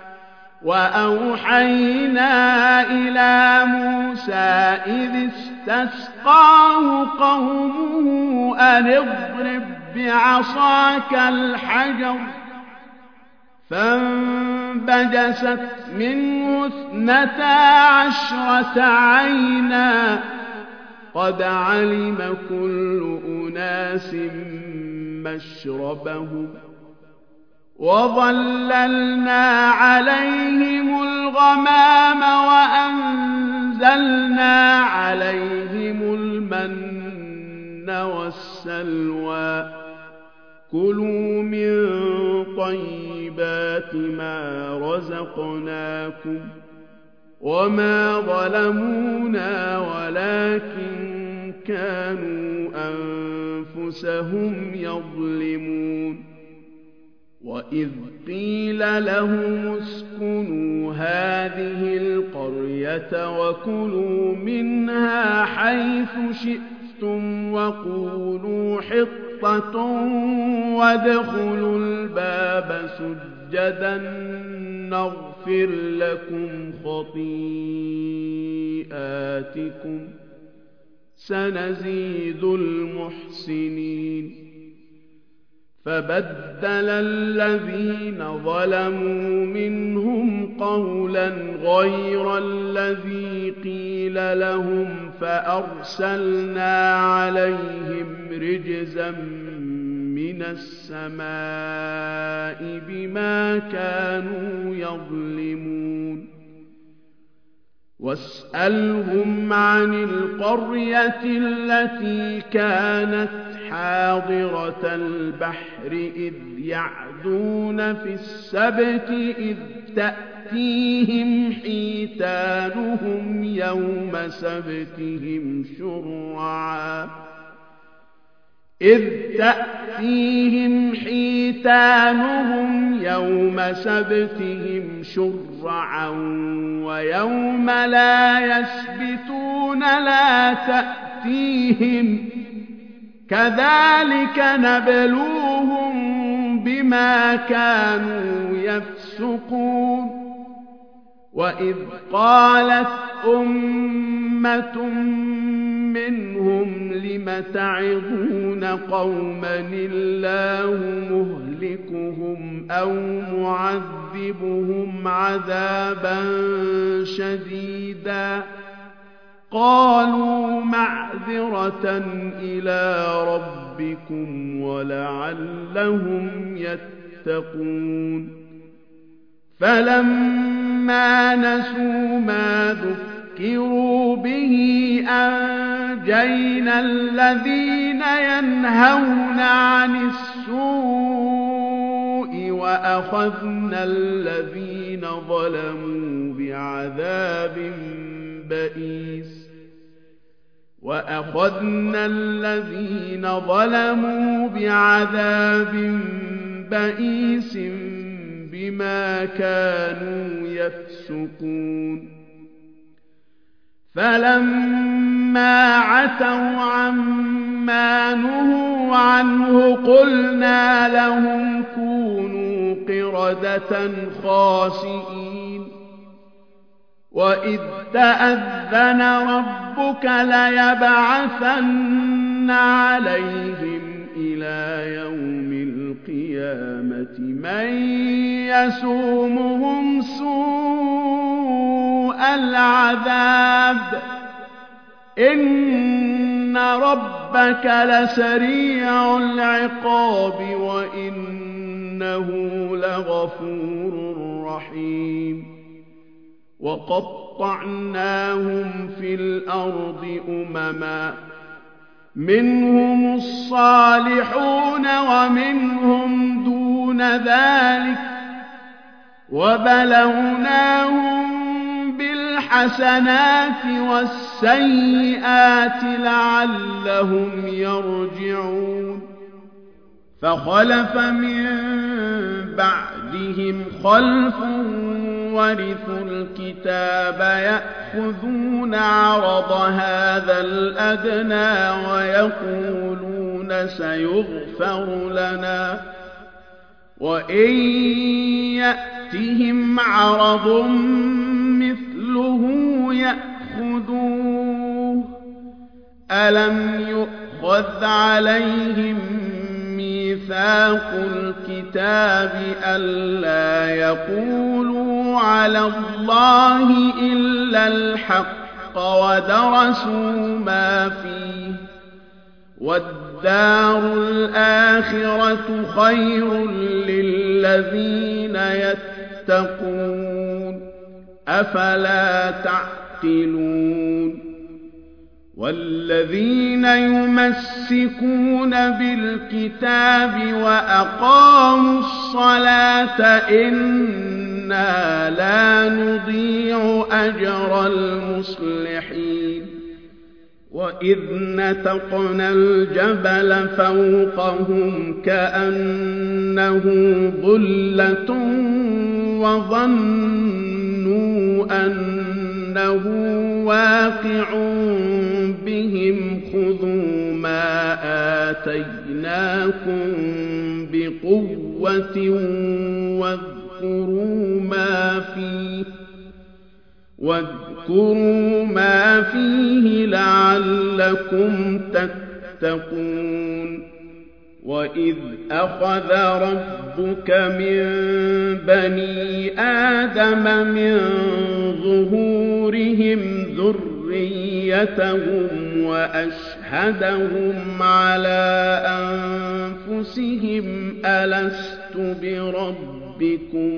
وأوحينا إلى موسى إذ استسقاه قومه أن اضرب بعصاك الحجر فانبجست منه اثنتا عشرة عينا قد علم كل أناس مشربهم وظللنا عليهم الغمام وأنزلنا عليهم المن والسلوى كلوا من طيبات ما رزقناكم وما ظلمونا ولكن كانوا أنفسهم يظلمون وإذ قيل لهم اسكنوا هذه القرية وكلوا منها حيث شئتم وقولوا حطة وادخلوا الباب سجدا نغفر لكم خطيئاتكم سنزيد المحسنين فبدل الذين ظلموا منهم قولا غير الذي قيل لهم فأرسلنا عليهم رجزا من السماء بما كانوا يظلمون واسألهم عن القرية التي كانت حاضرة البحر إذ يعدون في السبت إذ تأتيهم حيتانهم يوم سبتهم شرعا إذ تأتيهم حيتانهم يوم سبتهم شرعا ويوم لا يسبتون لا تأتيهم كذلك نبلوهم بما كانوا يفسقون وإذ قالت أمة منهم لم تعظون قوما الله مهلكهم أو معذبهم عذابا شديدا قالوا معذرة إلى ربكم ولعلهم يتقون فلما نسوا ما ذكروا به أنجينا الذين ينهون عن السوء وأخذنا الذين ظلموا بعذاب بئيس وأخذنا الذين ظلموا بعذاب بئيس بما كانوا يفسقون فلما عتوا عما نهوا عنه قلنا لهم كونوا قردة خاسئين وإذ تأذن ربك ليبعثن عليهم إلى يوم القيامة من يسومهم سوء العذاب إن ربك لسريع العقاب وإنه لغفور رحيم وقطعناهم في الأرض أمما منهم الصالحون ومنهم دون ذلك وبلوناهم بالحسنات والسيئات لعلهم يرجعون فخلف من بعدهم خلف ورثوا الكتاب يأخذون عرض هذا الأدنى ويقولون سيغفر لنا وإن يأتهم عرض مثله يأخذوه ألم يؤخذ عليهم ميثاق الكتاب ألا يقولوا على الله إلا الحق ودرسوا ما فيه والدار الآخرة خير للذين يتقون أفلا تعقلون والذين يمسكون بالكتاب وأقاموا الصلاة إنا لا نضيع أجر المصلحين وإذ نتقنا الجبل فوقهم كأنه ظلة وظنوا أنه واقع بهم خذوا ما آتيناكم بقوة واذكروا ما فيه واذكروا ما فيه لعلكم تتقون وإذ أخذ ربك من بني آدم من ظهورهم ذريتهم وأشهدهم على أنفسهم ألست بربكم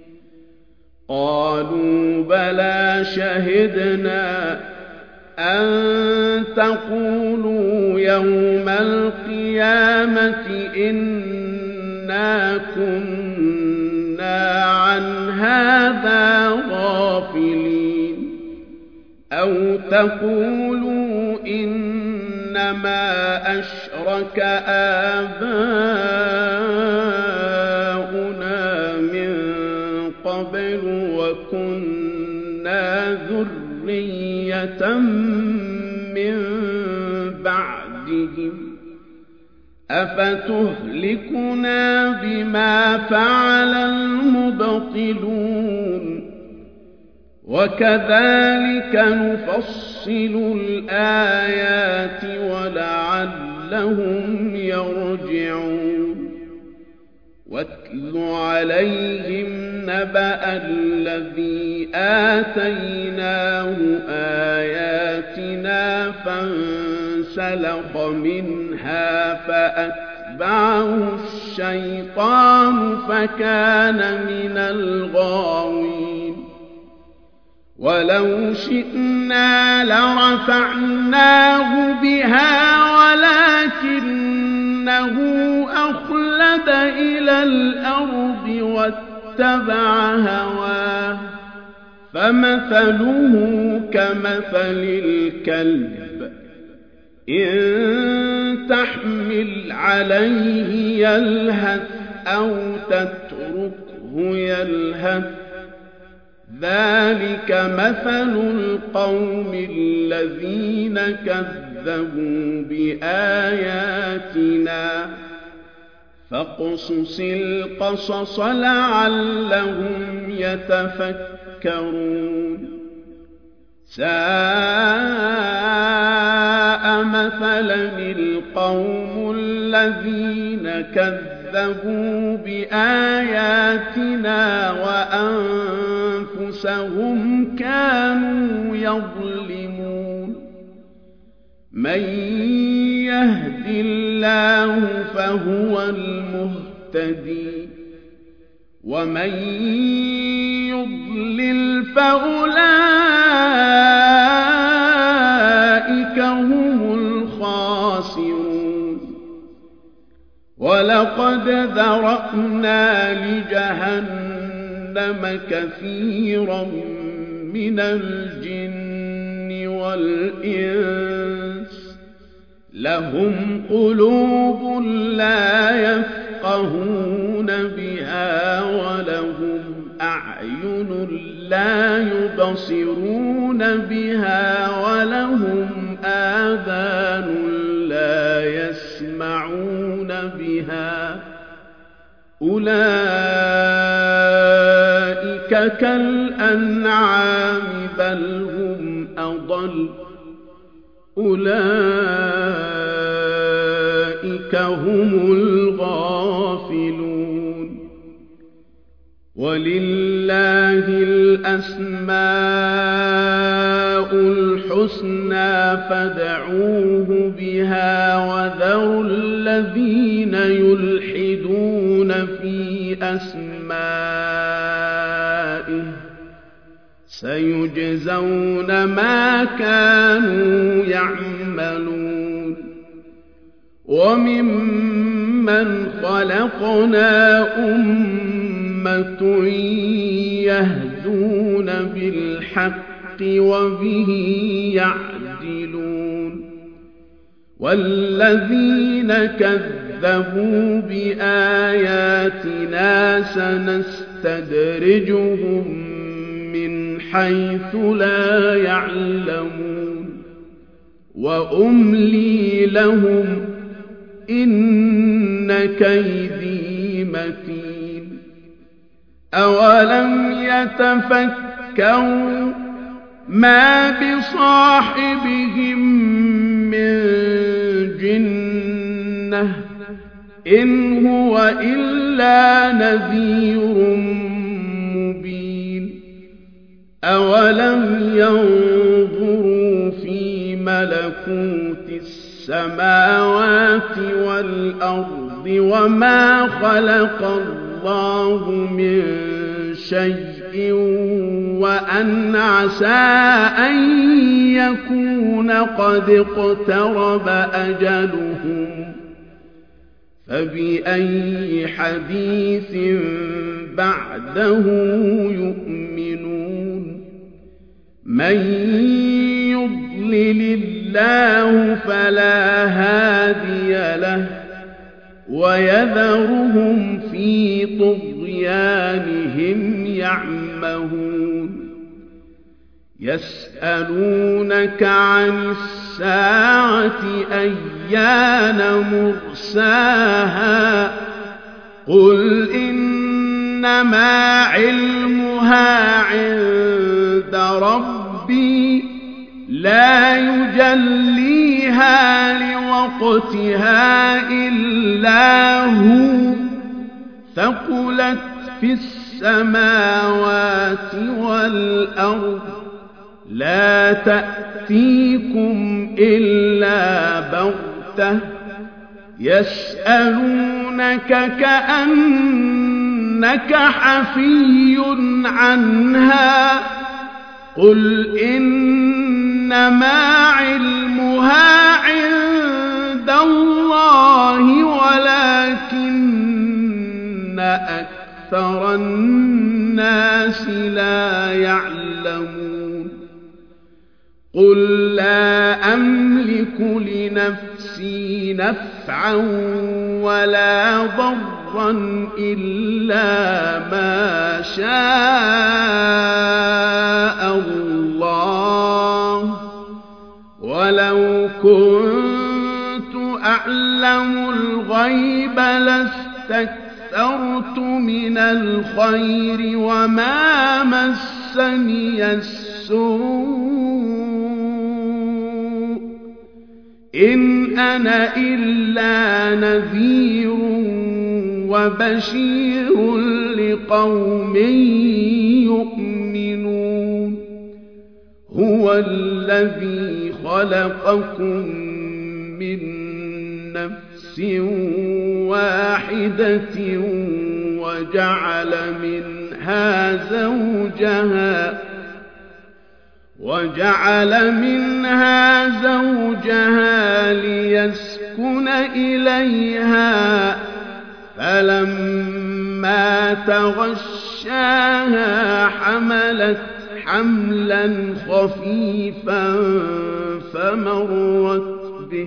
قالوا بلى شهدنا أن تقولوا يوم القيامة إنا كنا عن هذا غافلين أو تقولوا إنما أشرك آباؤنا من قبل وكنا ذرية من بعدهم أفتهلكنا بما فعل المبطلون وكذلك نفصل الآيات ولعلهم يرجعون واتل عليهم نبأ الذي آتيناه آياتنا فانسلخ منها فأتبعه الشيطان فكان من الغاوين ولو شئنا لرفعناه بها ولكنه أخلد عمد إلى الأرض واتبع هواه فمثله كمثل الكلب إن تحمل عليه يلهث أو تتركه يلهث ذلك مثل القوم الذين كذبوا بآياتنا فاقصص القصص لعلهم يتفكرون ساء مثلا القوم الذين كذبوا بآياتنا وأنفسهم كانوا يظلمون من يهد الله فهو المهتدي ومن يضلل فأولئك هم الخاسرون ولقد ذرأنا لجهنم كثيرا من الجن والإنس لهم قلوب لا يفقهون بها ولهم أعين لا يبصرون بها ولهم آذان لا يسمعون بها أولئك كالأنعام بل هم أضل أولئك هم الغافلون ولله الأسماء الحسنى فادعوه بها وذروا الذين يلحدون في أسمائه سيجزون ما كانوا يعملون وممن خلقنا أمة يهدون بالحق وبه يعدلون والذين كذبوا بآياتنا سنستدرجهم من حيث لا يعلمون وأملي لهم إن كيدي متين أولم يتفكروا ما بصاحبهم من جنة إن هو إلا نذير مبين أولم ينظروا في ملكوت السماوات والأرض وما خلق الله من شيء وأن عسى أن يكون قد اقترب أجلهم فبأي حديث بعده يؤمنون من يضلل الله فلا هادي له ويذرهم في طغيانهم يعمهون يسألونك عن الساعة أيان مرساها قل إنما علمها عند ربي لا يجليها لوقتها إلا هو ثقلت في السماوات والأرض لا تأتيكم إلا بغتة يسألونك كأنك حفي عنها قل إنما علمها عند الله ولكن أكثر الناس لا يعلمون قل لا أملك لنفسي نفعا ولا ضرا إلا ما شاء الله ولو كنت أعلم الغيب لاستكثرت من الخير وما مسني السوء إن أنا إلا نذير وبشير لقوم يؤمنون هو الذي خلقكم من نفس واحدة وجعل منها زوجها وجعل منها زوجها ليسكن إليها فلما تغشاها حملت حملا خفيفا فمرت به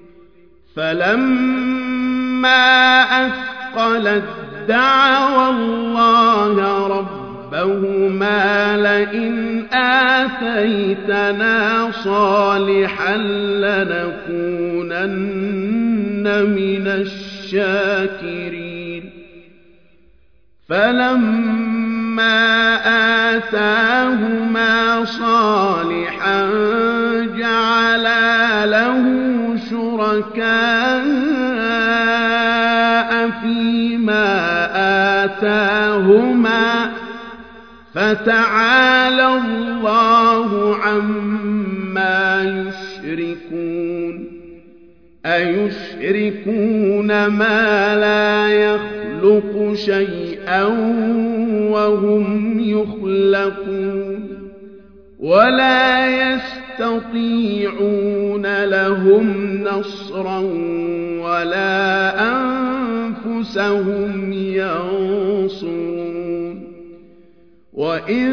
فلما أثقلت دعوا الله ربهما لئن آتيتنا صالحا لنكونن من الشاكرين فلما آتاهما صالحا جعلا له شركاء فيما آتاهما فتعالى الله عما يشركون أيشركون ما لا يخلق شيئا وهم يخلقون ولا يستطيعون لهم نصرا ولا أنفسهم ينصرون وإن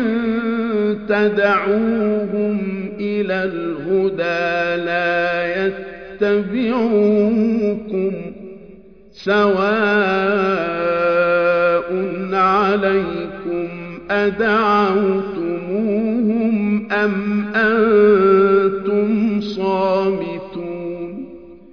تدعوهم إلى الهدى لا يتبعوكم سواء عليكم أدعوتموهم أم أنتم صامتون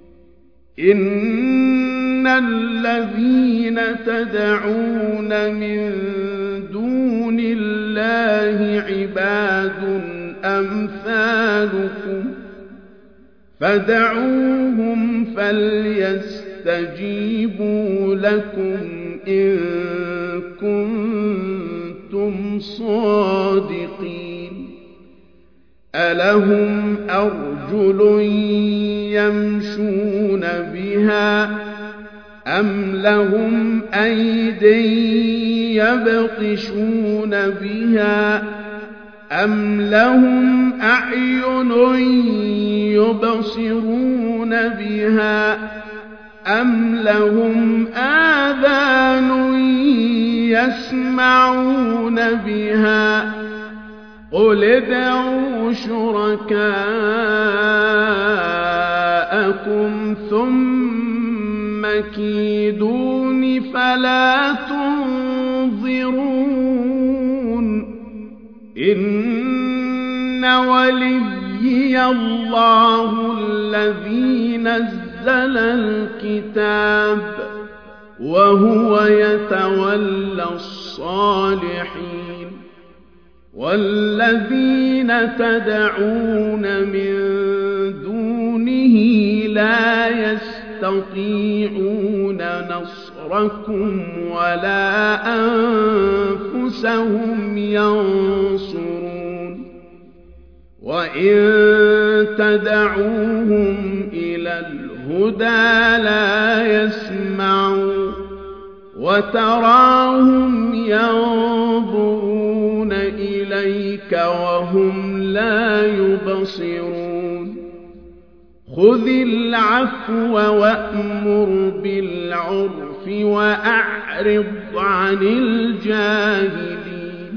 إن الذين تدعون من دون الله عباد أمثالكم فدعوهم فليستجيبوا لكم إن كنتم صادقين ألهم أرجل يمشون بها أم لهم أيدي يبطشون بها أم لهم أعين يبصرون بها أم لهم آذان يسمعون بها قل ادعوا شركاءكم ثم كيدون فلا تنظرون إن وليي الله الذي نزل الكتاب وهو يتولى الصالحين والذين تدعون من دونه لا يستطيعون نصركم ولا أنفسهم ينصرون وإن تدعوهم إلى الهدى لا يسمعون وتراهم ينظرون إليك وهم لا يبصرون خذ العفو وأمر بالعرف وأعرض عن الجاهلين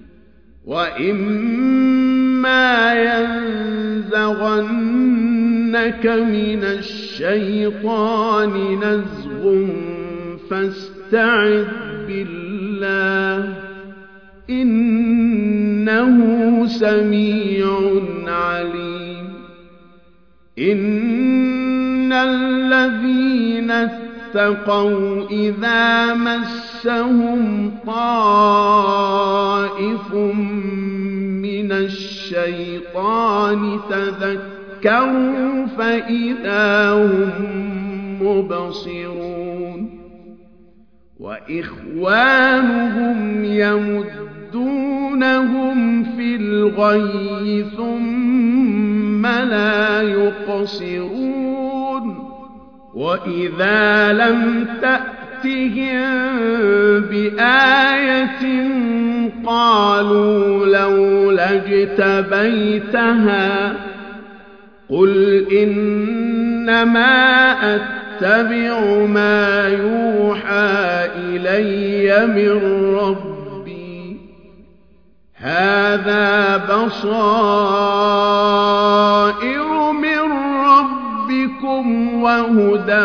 وإما ينزغنك من الشيطان نزغ فاستعذ بالله إنه سميع عليم إن الذين اتقوا إذا مسهم طائف من الشيطان تذكروا فإذا هم مبصرون وإخوانهم يمدونهم في الغي ثم لا يقصرون وإذا لم تأتهم بآية قالوا لولا اجتبيتها قل إنما أتبع ما يوحى إلي من ربي هذا بصائر من ربكم وهدى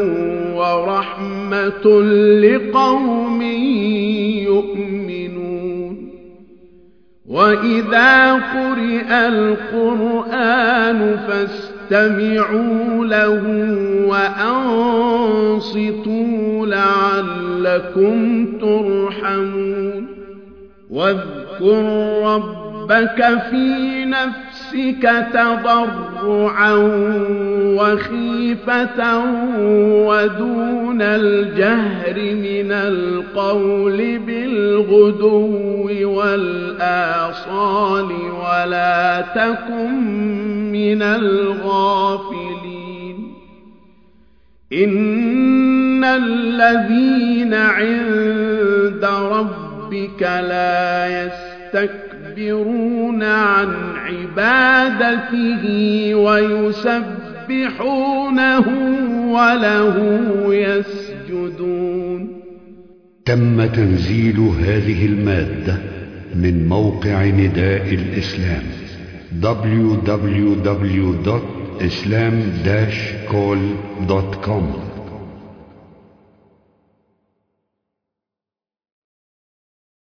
ورحمة لقوم يؤمنون وإذا قرئ القرآن فاستمعوا له وأنصتوا لعلكم ترحمون واذكر ربك في نفسك تضرعا وخيفة ودون الجهر من القول بالغدو والآصال ولا تكن من الغافلين إن الذين عند ربك لا يستكبرون عن عبادته ويسبحونه وله يسجدون. تم تنزيل هذه المادة من موقع نداء الإسلام دبليو دبليو دبليو دوت islam dash call دوت كوم.